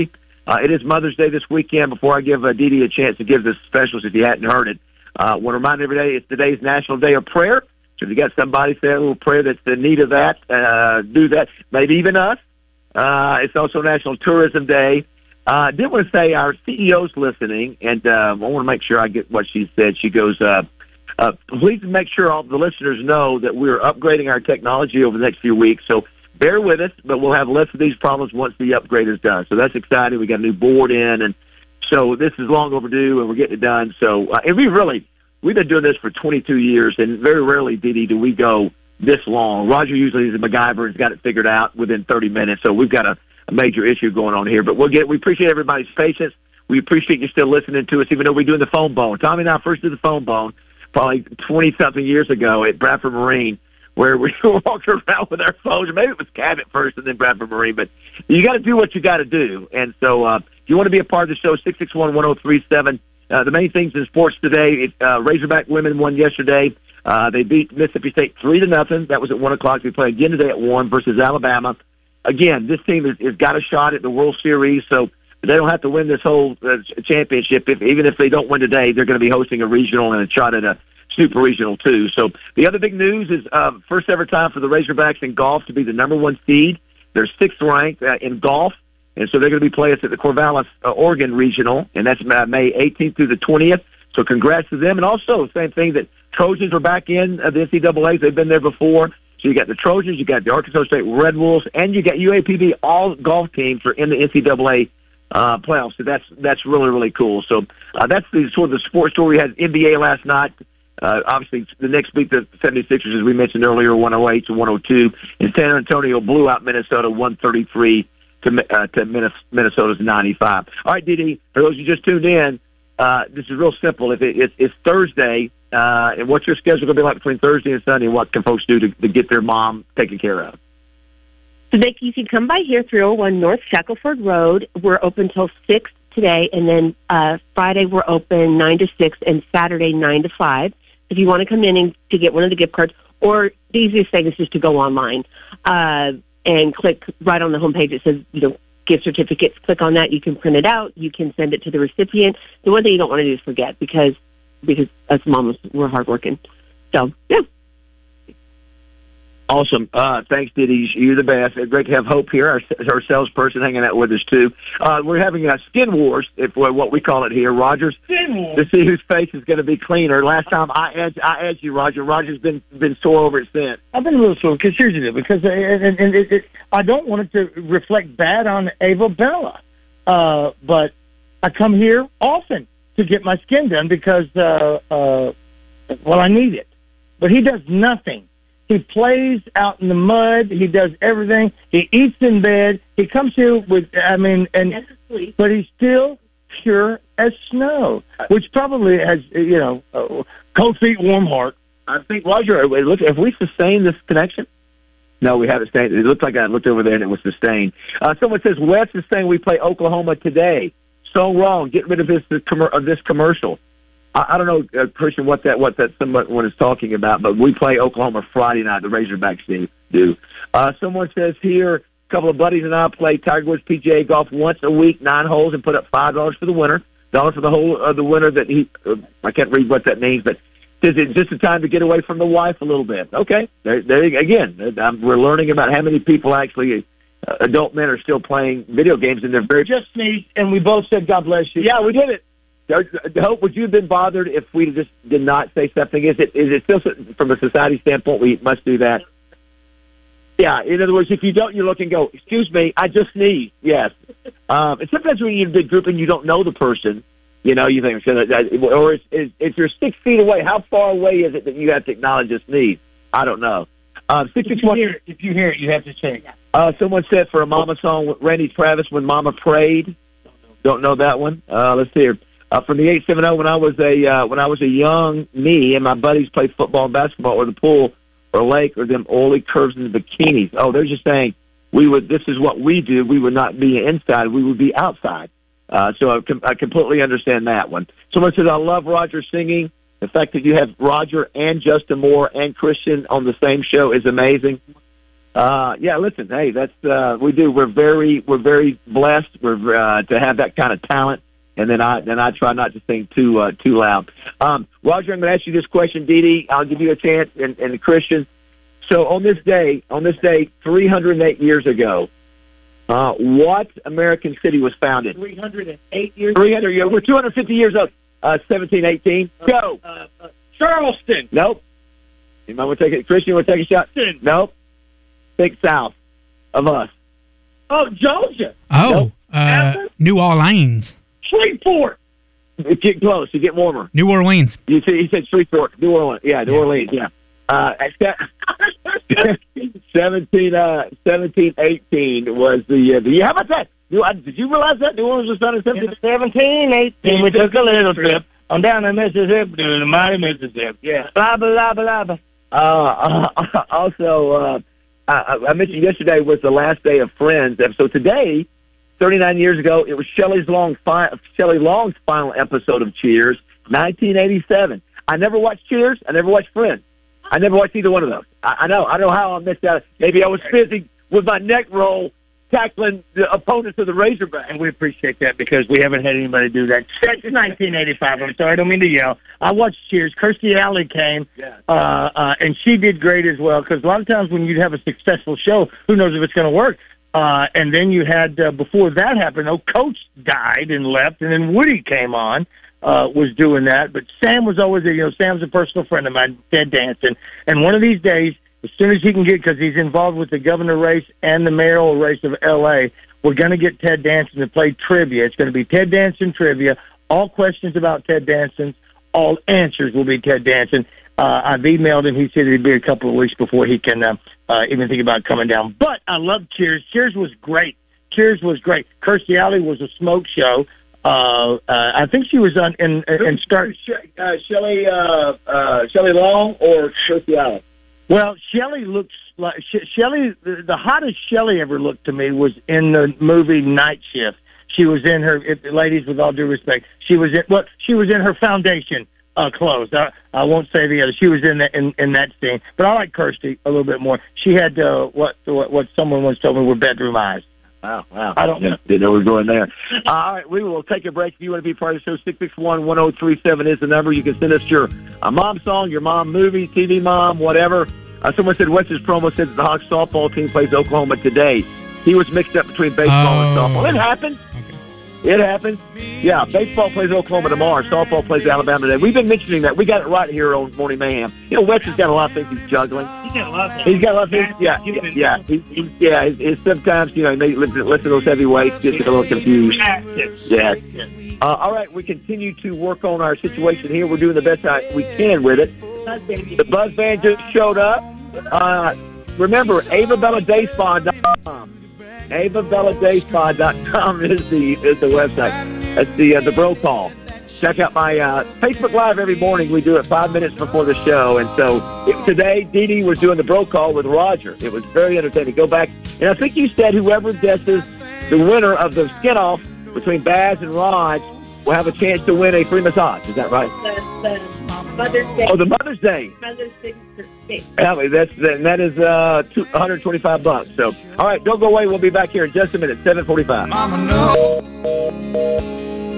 Uh, it is Mother's Day this weekend. Before I give uh, Dee Dee a chance to give the specials, if you hadn't heard it, I uh, want to remind everybody it's today's National Day of Prayer. So if you got somebody say a little prayer that's in need of that, uh, do that. Maybe even us. Uh, it's also National Tourism Day. I uh, did want to say our C E O's listening, and uh, I want to make sure I get what she said. She goes, uh, uh, please make sure all the listeners know that we're upgrading our technology over the next few weeks. So bear with us, but we'll have less of these problems once the upgrade is done. So that's exciting. We got a new board in, and so this is long overdue, and we're getting it done. So uh, and we really, we've been doing this for twenty-two years, and very rarely, Dee Dee, do we go this long. Roger usually is a MacGyver and has got it figured out within thirty minutes, so we've got a, a major issue going on here. But we'll get. We appreciate everybody's patience. We appreciate you still listening to us, even though we're doing the phone bone. Tommy and I first did the phone bone probably twenty-something years ago at Bradford Marine, where we were walking around with our phones. Maybe it was Cabot first and then Bradford Marine, but you got to do what you got to do. And so uh, if you want to be a part of the show, six six one, one oh three seven. Uh, the main things in sports today, it, uh, Razorback women won yesterday. Uh, they beat Mississippi State three to nothing. That was at one o'clock. We play again today at one versus Alabama. Again, this team has, has got a shot at the World Series, so they don't have to win this whole uh, championship. If, even if they don't win today, they're going to be hosting a regional and a shot at a super regional too. So the other big news is uh, first ever time for the Razorbacks in golf to be the number one seed. They're sixth ranked uh, in golf, and so they're going to be playing us at the Corvallis, uh, Oregon regional, and that's uh, May eighteenth through the twentieth. So congrats to them. And also, same thing that Trojans are back in uh, the N C double A. They've been there before. So you got the Trojans, you got the Arkansas State Red Wolves, and you got U A P B. All golf teams are in the N C double A uh, playoffs. So that's that's really, really cool. So uh, that's the sort of the sports story. We had N B A last night. Uh, obviously, the next week, the seventy-sixers, as we mentioned earlier, one oh eight to one oh two. And San Antonio blew out Minnesota one thirty-three to, uh, to Minnesota's ninety-five. All right, Dee Dee, for those who just tuned in, uh, this is real simple. If it, it, it's Thursday, uh, and what's your schedule going to be like between Thursday and Sunday, and what can folks do to, to get their mom taken care of? So they, you can come by here, three oh one North Shackelford Road. We're open till six today, and then uh, Friday we're open nine to six, and Saturday nine to five. If you want to come in and to get one of the gift cards, or the easiest thing is just to go online uh, and click right on the homepage. It says, you know, gift certificates. Click on that. You can print it out. You can send it to the recipient. The one thing you don't want to do is forget, because because us mamas, we're hardworking. So, yeah. Awesome. Uh, thanks, Dee Dee. You're the best. Great to have Hope here, our, our salesperson, hanging out with us, too. Uh, we're having a skin wars, if what we call it here, Rogers, skin wars. To see whose face is going to be cleaner. Last time I edged, I edged you, Roger. Roger's been been sore over it since. I've been a little sore, because here's the deal, because and, and it, it, I don't want it to reflect bad on Ava Bella, uh, but I come here often to get my skin done because, uh, uh, well, I need it. But he does nothing. He plays out in the mud. He does everything. He eats in bed. He comes here with, I mean, and but he's still pure as snow, which probably has, you know, uh, cold feet, warm heart. I think, Roger, look, have we sustained this connection? No, we haven't sustained it. It looked like I looked over there and it was sustained. Uh, someone says, Wes is saying we play Oklahoma today. So wrong. Get rid of this, this, of this commercial. I don't know, uh, Christian, what that what that someone is talking about, but we play Oklahoma Friday night. The Razorbacks do. Uh, someone says here, a couple of buddies and I play Tiger Woods P G A golf once a week, nine holes, and put up five dollars for the winner. Dollar for the whole of uh, the winner. That he, uh, I can't read what that means, but says it's just a time to get away from the wife a little bit. Okay, there, there again, I'm, we're learning about how many people actually. Uh, adult men are still playing video games, and they're very just me. And we both said, "God bless you." Yeah, we did it. Hope, would you have been bothered if we just did not say something? Is it is it still, from a society standpoint, we must do that? Yeah, in other words, if you don't, you look and go, excuse me, I just sneezed. Yes. Um, and sometimes when you're in a big group and you don't know the person, you know, you think, or is, is, if you're six feet away, how far away is it that you have to acknowledge a sneeze? I don't know. Um, if, you hear it, if you hear it, you have to say it. Uh, someone said for a Mama song, Randy Travis, When Mama Prayed. Don't know that one. Uh, let's see here. Uh, from the eight seven zero, when I was a uh, when I was a young me and my buddies played football and basketball or the pool or lake or them oily curves in the bikinis. Oh, they're just saying we would. This is what we do. We would not be inside. We would be outside. Uh, so I, com- I completely understand that one. Someone says I love Roger singing. The fact that you have Roger and Justin Moore and Christian on the same show is amazing. Uh, yeah, listen, hey, that's uh, we do. We're very we're very blessed. We're uh, to have that kind of talent. And then I then I try not to sing too uh, too loud. Um, Roger, I'm going to ask you this question, Dee Dee. I'll give you a chance, and, and Christian. So on this day, on this day, three hundred eight years ago, uh, what American city was founded? three hundred eight years. three hundred years. We're two hundred fifty years old. Uh, seventeen eighteen. Go. Uh, uh, Charleston. Nope. You might want to take it. Christian, want to take a shot? Charleston. Nope. Think south of us. Oh, Georgia. Oh, Nope. uh, New Orleans. Shreveport. You get close. You get warmer. New Orleans. You see, he said Shreveport. New Orleans. Yeah, New Yeah. Orleans. Yeah. Uh, seventeen, uh, seventeen eighteen was the, uh, the how about that? New, uh, did you realize that New Orleans was founded in seventeen? seventeen eighteen. We took a little trip on down the Mississippi to the mighty Mississippi. Yeah. Blah, blah, blah, blah. Uh, uh, also, uh, I, I mentioned yesterday was the last day of Friends. So today, thirty-nine years ago, it was Shelley Long, fi- Shelley Long's final episode of Cheers, nineteen eighty-seven. I never watched Cheers. I never watched Friends. I never watched either one of those. I, I know. I don't know how I missed out. Maybe I was busy with my neck roll tackling the opponents of the Razorbacks. And we appreciate that because we haven't had anybody do that since nineteen eighty-five. I'm sorry, I don't mean to yell. I watched Cheers. Kirstie Alley came, Yeah. uh, uh, and she did great as well because a lot of times when you have a successful show, who knows if it's going to work? Uh, and then you had, uh, before that happened, oh, Coach died and left, and then Woody came on, uh, was doing that. But Sam was always there. You know, Sam's a personal friend of mine, Ted Danson. And one of these days, as soon as he can get, because he's involved with the governor race and the mayoral race of L A, we're going to get Ted Danson to play trivia. It's going to be Ted Danson trivia. All questions about Ted Danson, all answers will be Ted Danson. Uh, I've emailed him. He said it'd be a couple of weeks before he can uh, uh, even think about coming down. But I love Cheers. Cheers was great. Cheers was great. Kirstie Alley was a smoke show. Uh, uh, I think she was on in in, in start. Uh, Shelley uh, uh, Shelley Long or Kirstie Alley? Well, Shelley looks like Sh- Shelley. The, the hottest Shelley ever looked to me was in the movie Night Shift. She was in her, if, ladies, with all due respect, she was in well, she was in her foundation uh, clothes. I, I won't say the other. She was in that in, in that scene. But I like Kirstie a little bit more. She had uh, what what what someone once told me were bedroom eyes. Wow, wow. I don't know. Didn't know we were going there. Uh, all right, we will take a break. If you want to be part of the show, six six one, one oh three seven is the number. You can send us your uh, mom song, your mom movie, T V mom, whatever. Uh, someone said Wes's promo says the Hawks softball team plays Oklahoma today. He was mixed up between baseball oh. and softball. It happens. Okay. It happens. Yeah, baseball plays Oklahoma tomorrow. Softball plays Alabama today. We've been mentioning that. We got it right here on Morning Mayhem. You know, Wes has got a lot of things he's juggling. He's got a lot of things. He's got a lot of things. Yeah, yeah, yeah. He's, he's, yeah he's, he's sometimes, you know, he may listen, listen to those heavyweights, just get a little confused. Yeah. Uh, all right, we continue to work on our situation here. We're doing the best we can with it. The Buzz Band just showed up. Uh, remember, ava bella day spa dot com. ava bella day spa dot com is the is the website. That's the uh, the bro call. Check out my uh, Facebook Live every morning. We do it five minutes before the show. And so it, today, Dee Dee was doing the bro call with Roger. It was very entertaining. Go back. And I think you said whoever guesses the winner of the skin-off between Baz and Raj will have a chance to win a free massage. Is that right? The, the Mother's Day. Oh, the Mother's Day. Mother's Day. Yeah, that's that is uh, two hundred twenty-five bucks. So, all right, don't go away. We'll be back here in just a minute. Seven forty-five. Mama, no.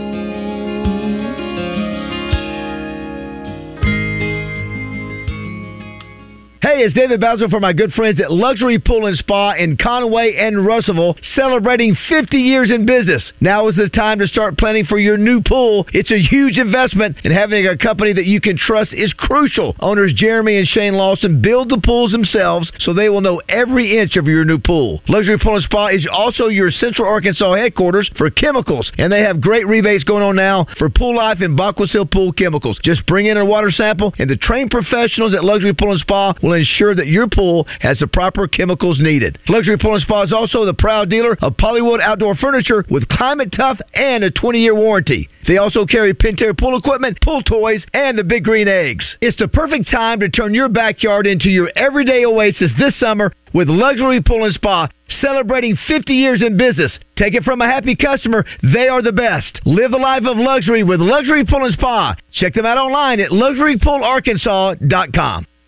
Hey, it's David Basil for my good friends at Luxury Pool and Spa in Conway and Russellville, celebrating fifty years in business. Now is the time to start planning for your new pool. It's a huge investment, and having a company that you can trust is crucial. Owners Jeremy and Shane Lawson build the pools themselves, so they will know every inch of your new pool. Luxury Pool and Spa is also your Central Arkansas headquarters for chemicals, and they have great rebates going on now for Pool Life and Bacquasil Pool Chemicals. Just bring in a water sample, and the trained professionals at Luxury Pool and Spa will ensure that your pool has the proper chemicals needed. Luxury Pool and Spa is also the proud dealer of Polywood Outdoor Furniture with Climate Tough and a twenty-year warranty. They also carry Pentair pool equipment, pool toys, and the Big Green Eggs. It's the perfect time to turn your backyard into your everyday oasis this summer with Luxury Pool and Spa, celebrating fifty years in business. Take it from a happy customer, they are the best. Live the life of luxury with Luxury Pool and Spa. Check them out online at luxury pool arkansas dot com.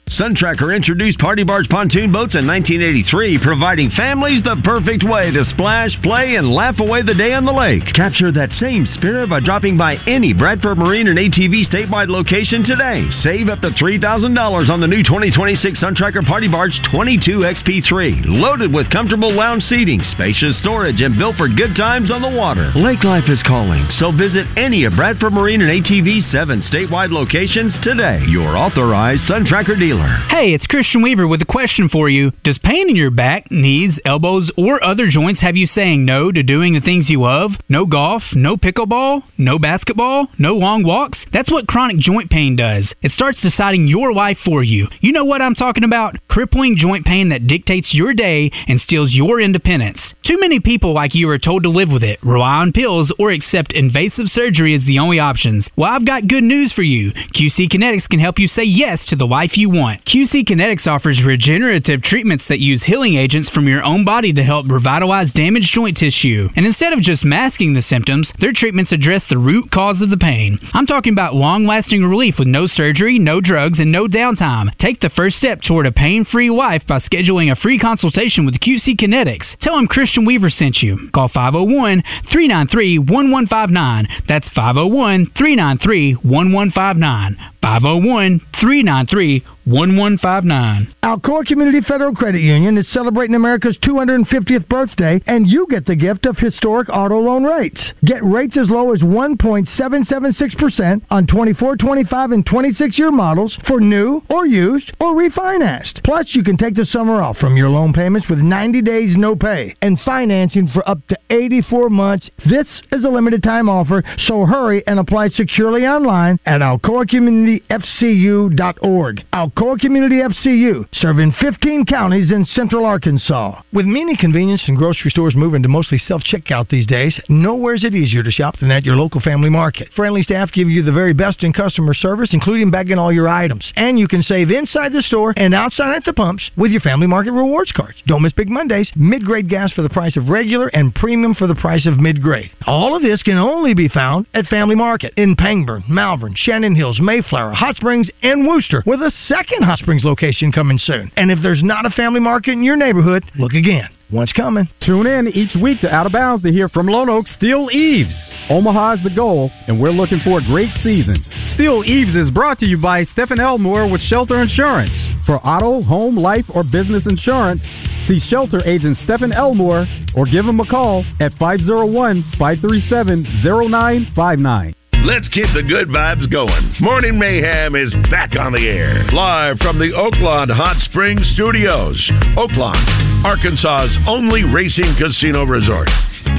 Suntracker introduced Party Barge pontoon boats in nineteen eighty-three, providing families the perfect way to splash, play, and laugh away the day on the lake. Capture that same spirit by dropping by any Bradford Marine and A T V statewide location today. Save up to three thousand dollars on the new twenty twenty-six Suntracker Party Barge twenty-two X P three, loaded with comfortable lounge seating, spacious storage, and built for good times on the water. Lake life is calling, so visit any of Bradford Marine and A T V's seven statewide locations today. Your authorized Suntracker dealer. Hey, it's Christian Weaver with a question for you. Does pain in your back, knees, elbows, or other joints have you saying no to doing the things you love? No golf, no pickleball, no basketball, no long walks? That's what chronic joint pain does. It starts deciding your life for you. You know what I'm talking about? Crippling joint pain that dictates your day and steals your independence. Too many people like you are told to live with it, rely on pills, or accept invasive surgery as the only options. Well, I've got good news for you. Q C Kinetics can help you say yes to the life you want. Q C Kinetics offers regenerative treatments that use healing agents from your own body to help revitalize damaged joint tissue. And instead of just masking the symptoms, their treatments address the root cause of the pain. I'm talking about long-lasting relief with no surgery, no drugs, and no downtime. Take the first step toward a pain-free life by scheduling a free consultation with Q C Kinetics. Tell them Christian Weaver sent you. Call five oh one, three nine three, one one five nine. That's five oh one, three nine three, one one five nine. five oh one, three nine three, one one five nine. Alcoa Community Federal Credit Union is celebrating America's two hundred fiftieth birthday, and you get the gift of historic auto loan rates. Get rates as low as one point seven seven six percent on twenty-four, twenty-five, and twenty-six year models for new or used or refinanced. Plus, you can take the summer off from your loan payments with ninety days no pay and financing for up to eighty-four months. This is a limited time offer, so hurry and apply securely online at alcoa community f c u dot org. Alcoa Community F C U, serving fifteen counties in central Arkansas. With many convenience and grocery stores moving to mostly self-checkout these days, nowhere's it easier to shop than at your local family market. Friendly staff give you the very best in customer service, including bagging all your items. And you can save inside the store and outside at the pumps with your Family Market rewards cards. Don't miss Big Mondays. Mid-grade gas for the price of regular and premium for the price of mid-grade. All of this can only be found at Family Market in Pangburn, Malvern, Shannon Hills, Mayflower, Hot Springs, and Wooster, with a second Hot Springs location coming soon. And if there's not a Family Market in your neighborhood, look again. One's coming. Tune in each week to Out of Bounds to hear from Lone Oak Steel Eaves. Omaha is the goal, and we're looking for a great season. Steel Eaves is brought to you by Stephen Elmore with Shelter Insurance. For auto, home, life, or business insurance, see Shelter Agent Stephen Elmore or give him a call at five oh one, five three seven, oh nine five nine. Let's keep the good vibes going. Morning Mayhem is back on the air. Live from the Oaklawn Hot Springs Studios. Oaklawn, Arkansas's only racing casino resort.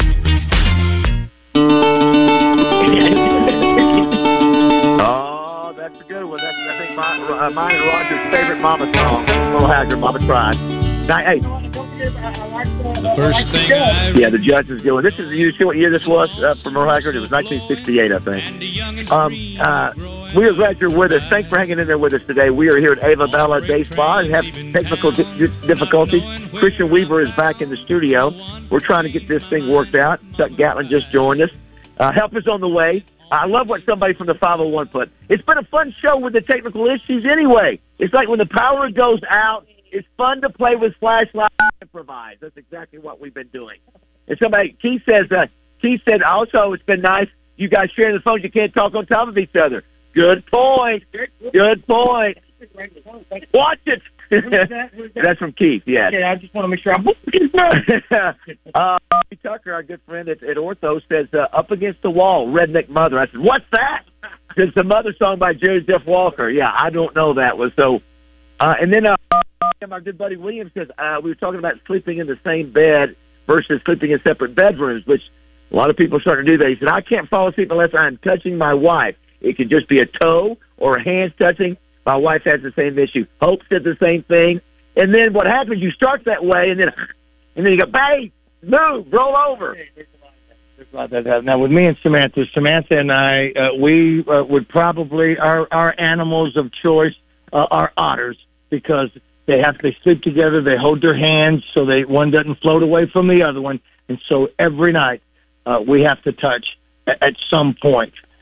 Oh, that's a good one. That's, I think, my, uh, mine and Roger's favorite Mama song. Little Haggard, Mama Tried. Now, hey. The first thing I Yeah, the judge is doing. This is you see what year this was uh, for Merle Haggard? It was nineteen sixty-eight, I think. Um, uh, we are glad you're with us. Thanks for hanging in there with us today. We are here at Ava Bella Day Spa and have technical di- difficulties. Christian Weaver is back in the studio. We're trying to get this thing worked out. Chuck Gatlin just joined us. Uh, help is on the way. I love what somebody from the five oh one put. It's been a fun show with the technical issues anyway. It's like when the power goes out, it's fun to play with flashlights and improvise. That's exactly what we've been doing. And somebody, Keith says, uh, Keith said also it's been nice. You guys sharing the phones, you can't talk on top of each other. Good point. Good point. Watch it. That's from Keith, yes. Yeah, I just want to make sure I'm uh, Tucker, our good friend at, at Ortho, says, uh, Up Against the Wall, Redneck Mother. I said, what's that? It's the Mother song by Jerry Jeff Walker. Yeah, I don't know that one. So, uh, and then uh, our good buddy William says, uh, we were talking about sleeping in the same bed versus sleeping in separate bedrooms, which a lot of people are starting to do that. He said, I can't fall asleep unless I'm touching my wife. It could just be a toe or a hand touching. My wife has the same issue. Hope said the same thing. And then what happens, you start that way, and then and then you go, babe, move, roll over. Now, with me and Samantha, Samantha and I, uh, we uh, would probably, our, our animals of choice uh, are otters because they have to sleep together. They hold their hands so they one doesn't float away from the other one. And so every night uh, we have to touch at, at some point.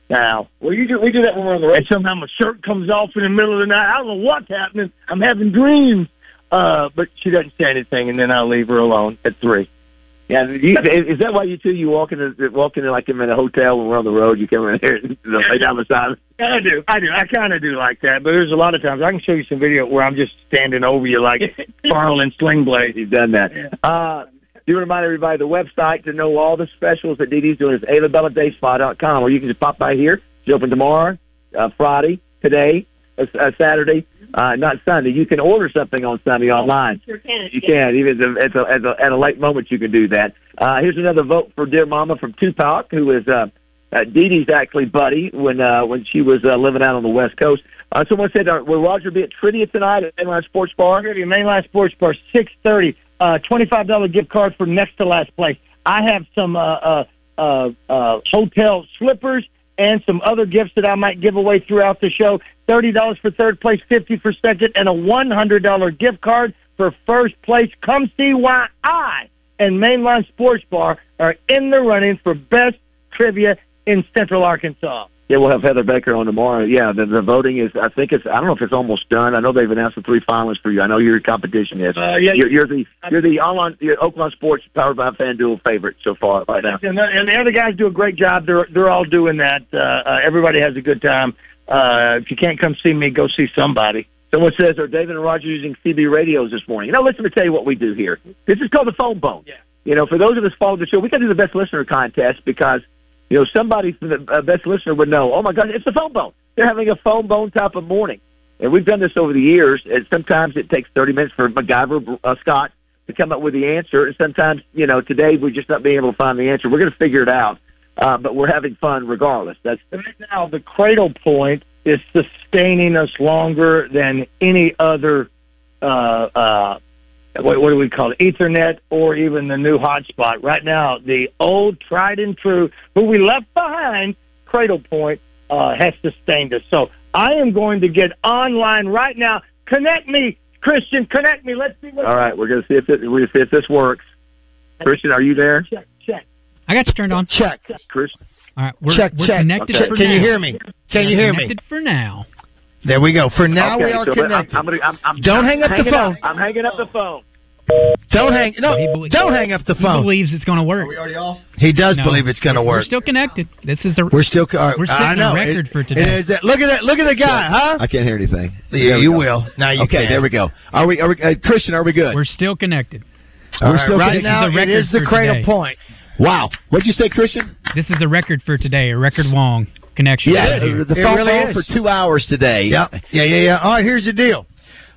Now, well, you do, we do that when we're on the road. And somehow my shirt comes off in the middle of the night. I don't know what's happening. I'm having dreams. Uh, but she doesn't say anything, and then I'll leave her alone at three. Yeah, you, is that why you two you walk in the, walk in like in a hotel when we're on the road? You come in here and lay down beside us. Yeah, I do, I do, I kind of do like that. But there's a lot of times I can show you some video where I'm just standing over you like Carl and Sling Blade. You've done that. Yeah. Uh, do remind everybody the website to know all the specials that Dee Dee's doing is ava bella day spa dot com, or you can just pop by here. It's open tomorrow, uh, Friday, today, uh, uh, Saturday. Uh, not Sunday. You can order something on Sunday online. Sure can. You can. Even at a, at, a, at a late moment, you can do that. Uh, here's another vote for Dear Mama from Tupac, who is uh, uh, Dee Dee's actually buddy when uh, when she was uh, living out on the West Coast. Uh, someone said, uh, will Roger be at Trivia tonight at Mainline Sports Bar? Trivia, Mainline Sports Bar, six thirty. Uh, twenty-five dollars gift card for next to last place. I have some uh, uh, uh, uh, hotel slippers and some other gifts that I might give away throughout the show. thirty dollars for third place, fifty dollars for second, and a one hundred dollars gift card for first place. Come see why I and Mainline Sports Bar are in the running for best trivia in Central Arkansas. Yeah, we'll have Heather Baker on tomorrow. Yeah, the, the voting is, I think it's, I don't know if it's almost done. I know they've announced the three finalists for you. I know your competition is. Uh, yeah, you're, you're the you're the online you're Oakland Sports powered by FanDuel favorite so far right now. And the, and the other guys do a great job. They're they're all doing that. Uh, uh, everybody has a good time. Uh, if you can't come see me, go see somebody. Someone says, are David and Roger using C B radios this morning? You know, listen, to tell you what we do here. This is called the phone bone. Yeah. You know, for those of us following the show, we got to do the best listener contest because, you know, somebody from the uh, best listener would know, oh, my God, it's the phone bone. They're having a phone bone type of morning. And we've done this over the years, and sometimes it takes thirty minutes for MacGyver uh, Scott to come up with the answer, and sometimes, you know, today we're just not being able to find the answer. We're going to figure it out, uh, but we're having fun regardless. That's right now, the cradle point is sustaining us longer than any other, uh, uh, what, what do we call it, Ethernet or even the new hotspot. Right now, the old, tried and true, who we left behind, cradle point, uh, has sustained us. So I am going to get online right now. Connect me, Christian, connect me. Let's see what. All right, we're going to see if, it, we're gonna see if this works. Christian, are you there? Check, check. I got you turned on. Check. Christian. All right, we're, check, we're check. connected Okay. for Can now. you hear me? Can We're you hear me? connected for now. There we go. For now, okay, we are so connected. I'm, I'm gonna, I'm, I'm, Don't I'm hang up the hanging phone. Up, I'm hanging up the phone. Don't hang. No, He believes- don't hang up the He phone. believes it's going to work. Are we already off? He does No, believe it's going to we're work. still connected. This is the We're still. Uh, We're setting I know. a record It- for today. it is that- look at that! Look at the guy, huh? I can't hear anything. Yeah, There we you go. will. Now you okay, can. there we go. Are we? Are we? Uh, Christian, are we good? We're still connected. All We're right, still right connected. now, This is a it record is the for cradle today. point. Wow. What'd you say, Christian? This is a record for today, a record long connection. Yeah, right here. the It phone really call is. for two hours today. Yeah, yeah, yeah, yeah. All right, here's the deal.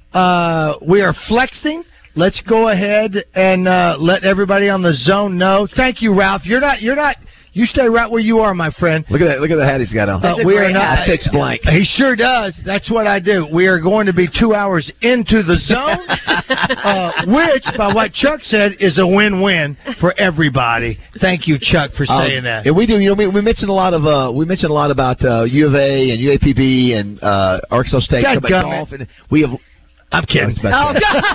Uh, we are flexing. Let's go ahead and uh, let everybody on the zone know. Thank you, Ralph. You're not. You're not. You stay right where you are, my friend. Look at that. Look at the hat he's got on. Uh, we are not. Fix blank. He sure does. That's what I do. We are going to be two hours into the zone, uh, which, by what Chuck said, is a win-win for everybody. Thank you, Chuck, for saying Um, that. And we do. You know, we, we mentioned a lot of. Uh, we mentioned a lot about uh, U of A and U A P B and uh, Arkansas State. God about damn it. golf, and we have. I'm kidding. Oh,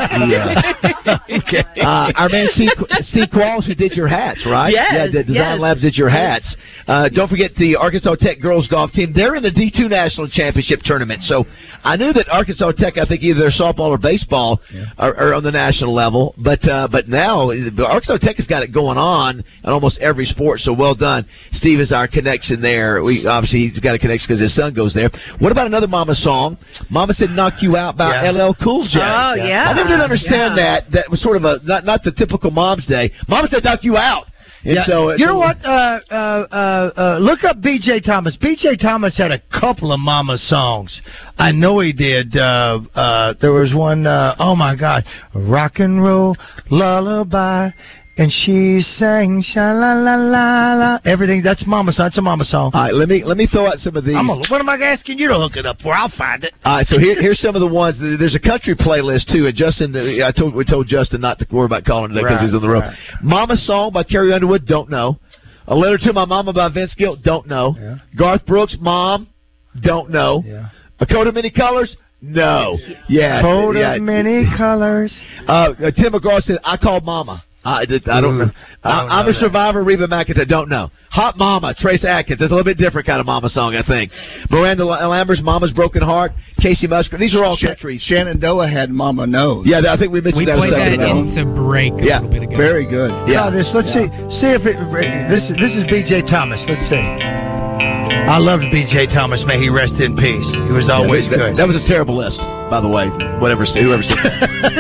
God. okay. Uh, our man Steve, Steve Qualls, who did your hats, right? Yes, Yeah, the Design yes. Labs did your hats. Uh, don't forget the Arkansas Tech girls golf team. They're in the D two National Championship tournament. So I knew that Arkansas Tech, I think either their softball or baseball yeah. are, are on the national level. But uh, but now Arkansas Tech has got it going on in almost every sport. So well done. Steve is our connection there. We obviously he's got a connection because his son goes there. What about another Mama song? Mama Said Knock You Out by Yeah. L L Cool J. Oh, yeah. I never did understand Yeah. that. That was sort of a not not the typical Mom's Day. Mama said knock you out. And Yeah. so you know what? Uh, uh, uh, uh, look up B J Thomas. B J Thomas had a couple of Mama songs. I know he did. Uh, uh, there was one, uh, oh, my God, Rock and Roll Lullaby. And she sang sha-la-la-la-la. Everything. That's Mama song. That's a Mama song. All right, let me let me throw out some of these. I'm a, what am I asking you to hook it up for? I'll find it. All right, so here, here's some of the ones. There's a country playlist too. And Justin, I told we told Justin not to worry about calling today because Right, he's on the road. right. Mama Song by Carrie Underwood. Don't know. A Letter to My Mama by Vince Gill. Don't know. Yeah. Garth Brooks. Mom. Don't know. Yeah. A Coat of Many Colors. No. Yeah. Coat yeah. of many colors. Uh, Tim McGraw said, "I called Mama." I, did, I don't Ooh, know. I don't I, I'm know a survivor. Reba McEntire. Don't know. Hot Mama. Trace Atkins. It's a little bit different kind of mama song, I think. Miranda Lambert's Mama's Broken Heart. Casey Musgrave. These are all Sh- countries. Shenandoah had Mama Knows. Yeah, I think we mentioned We that a played second that ago. into break a Yeah, little bit ago. Very good. Yeah. Try this. Let's Yeah. see. See if it. This is this is B J Thomas. Let's see. I loved B J Thomas. May he rest in peace. He was always Yeah, that, good. That was a terrible list, by the way. Whatever, whoever said that.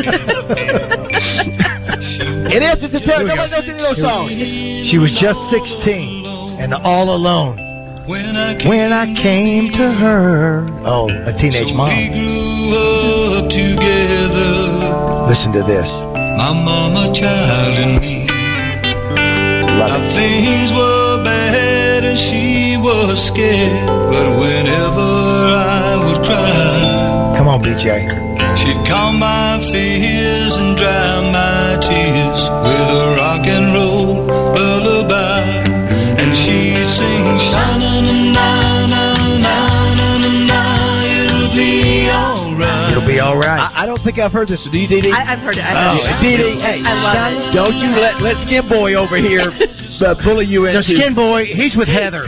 It is. It's a terrible. Nobody knows any of those songs. She was just sixteen and all alone When I when I came to her. Oh, a teenage we mom. grew up together, Listen to this. my mama, child, and me. Love Now it. things were bad and she was scared, but whenever I would cry, Come on, B J. she'd calm my fears and dry my tears with a rock and roll lullaby. And she'd sing sha-na-na-na-na-na-na-na, it'll be alright. It'll be all right. I, I don't think I've heard this. Do you, Dee Dee? I, I've heard it. I've Oh, heard it. Dee Dee, hey, I love it. don't you let let Skin Boy over here uh, bully you into. The Skin Boy, he's with Heather.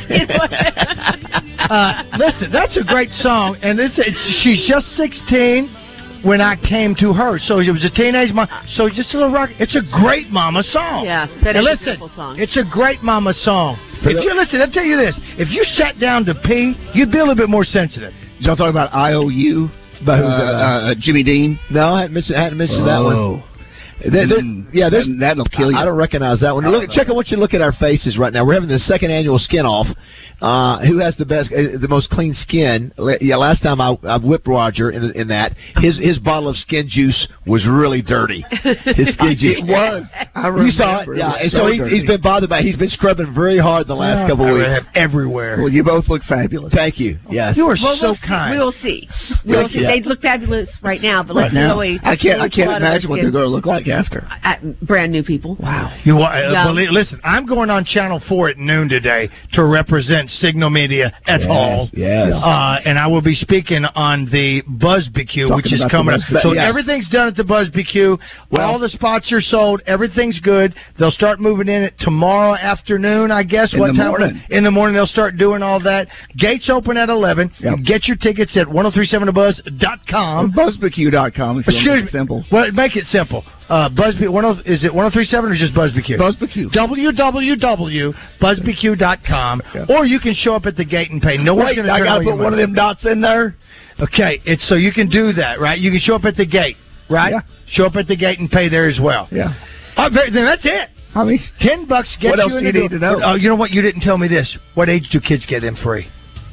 uh, listen, that's a great song, and it's, it's she's just sixteen when I came to her. So it was a teenage mom. So just a little rock. It's a great mama song. Yeah, that and is a listen, beautiful song. it's a great mama song. If you listen, I'll tell you this: if you sat down to pee, you'd be a little bit more sensitive. Y'all talking about I O U? By who's uh, that? uh, Jimmy Dean? No, I hadn't mentioned, I hadn't mentioned that one. Oh. There- there- Mm, yeah, there's, that, that'll kill you. I don't recognize that one. I Look, don't check know. out what you look at our faces right now. We're having the second annual skin off. Uh, who has the best, uh, the most clean skin? La- Yeah, last time I, I whipped Roger in, in that his his bottle of skin juice was really dirty. His skin juice It was. I You saw it, remember. yeah. was And so so he, dirty. he's been bothered by. it. He's been scrubbing very hard the last Yeah. couple I of would weeks. have everywhere. Well, you both look fabulous. Thank you. Yes. You are Well, so we'll kind. See. We'll see. We'll Thank see. you. They look fabulous right now, but Right let's now, really. I can't. I really can't pull out of our imagine what skin. they're going to look like after. Uh, brand new people. Wow. You wa- uh, Yeah. believe, listen, I'm going on Channel four at noon today to represent Signal Media et al. Yes. Uh, and I will be speaking on the Buzz B Q, Talking which is about the coming up. Buzz- So yes. everything's done at the Buzz B Q. Well- All the spots are sold. Everything's good. They'll start moving in it tomorrow afternoon, I guess. In what the time? morning. In the morning, they'll start doing all that. Gates open at eleven. Yep. Get your tickets at ten thirty-seven the buzz dot com. buzz b q dot com if you want to Excuse make me. Oh it simple. Well, make it simple. Uh, Buzzby, one oh, is it ten thirty-seven or just Buzz B Q? Buzz B Q. w w w dot buzz b q dot com. Yeah. Or you can show up at the gate and pay. No one's Wait, going to I turn got to away your put one of money. them dots in there. Okay, it's so you can do that, right? You can show up at the gate, right? Yeah. Show up at the gate and pay there as well. Yeah. Oh, very- then that's it. I mean, Ten bucks gets What you else in do you the need door. to know? Oh, you know what? You didn't tell me this. What age do kids get in free?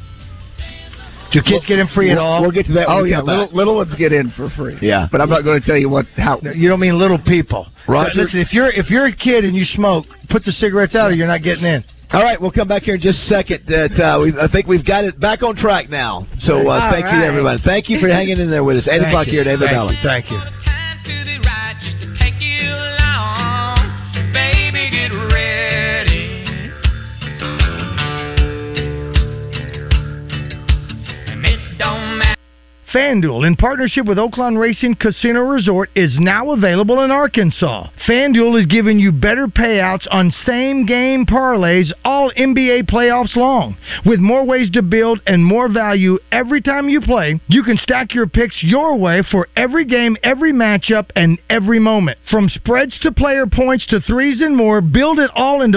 Do kids get in free at We'll- all? we'll get to that when oh we yeah, come little back. little ones get in for free. Yeah. but I'm not going to tell you what how. No, you don't mean little people. Roger. Listen, if you're if you're a kid and you smoke, put the cigarettes out or you're not getting in. All right, we'll come back here in just a second. That uh, we, I think we've got it back on track now. So uh, All thank you, right. everybody. Thank you for hanging in there with us. Eight Thank o'clock you. here at David Thank Valley. you. Thank you. Time to the right just to take you along. Baby, get ready. And it don't matter. FanDuel, in partnership with Oaklawn Racing Casino Resort, is now available in Arkansas. FanDuel is giving you better payouts on same-game parlays all N B A playoffs long. With more ways to build and more value every time you play, you can stack your picks your way for every game, every matchup, and every moment. From spreads to player points to threes and more, build it all into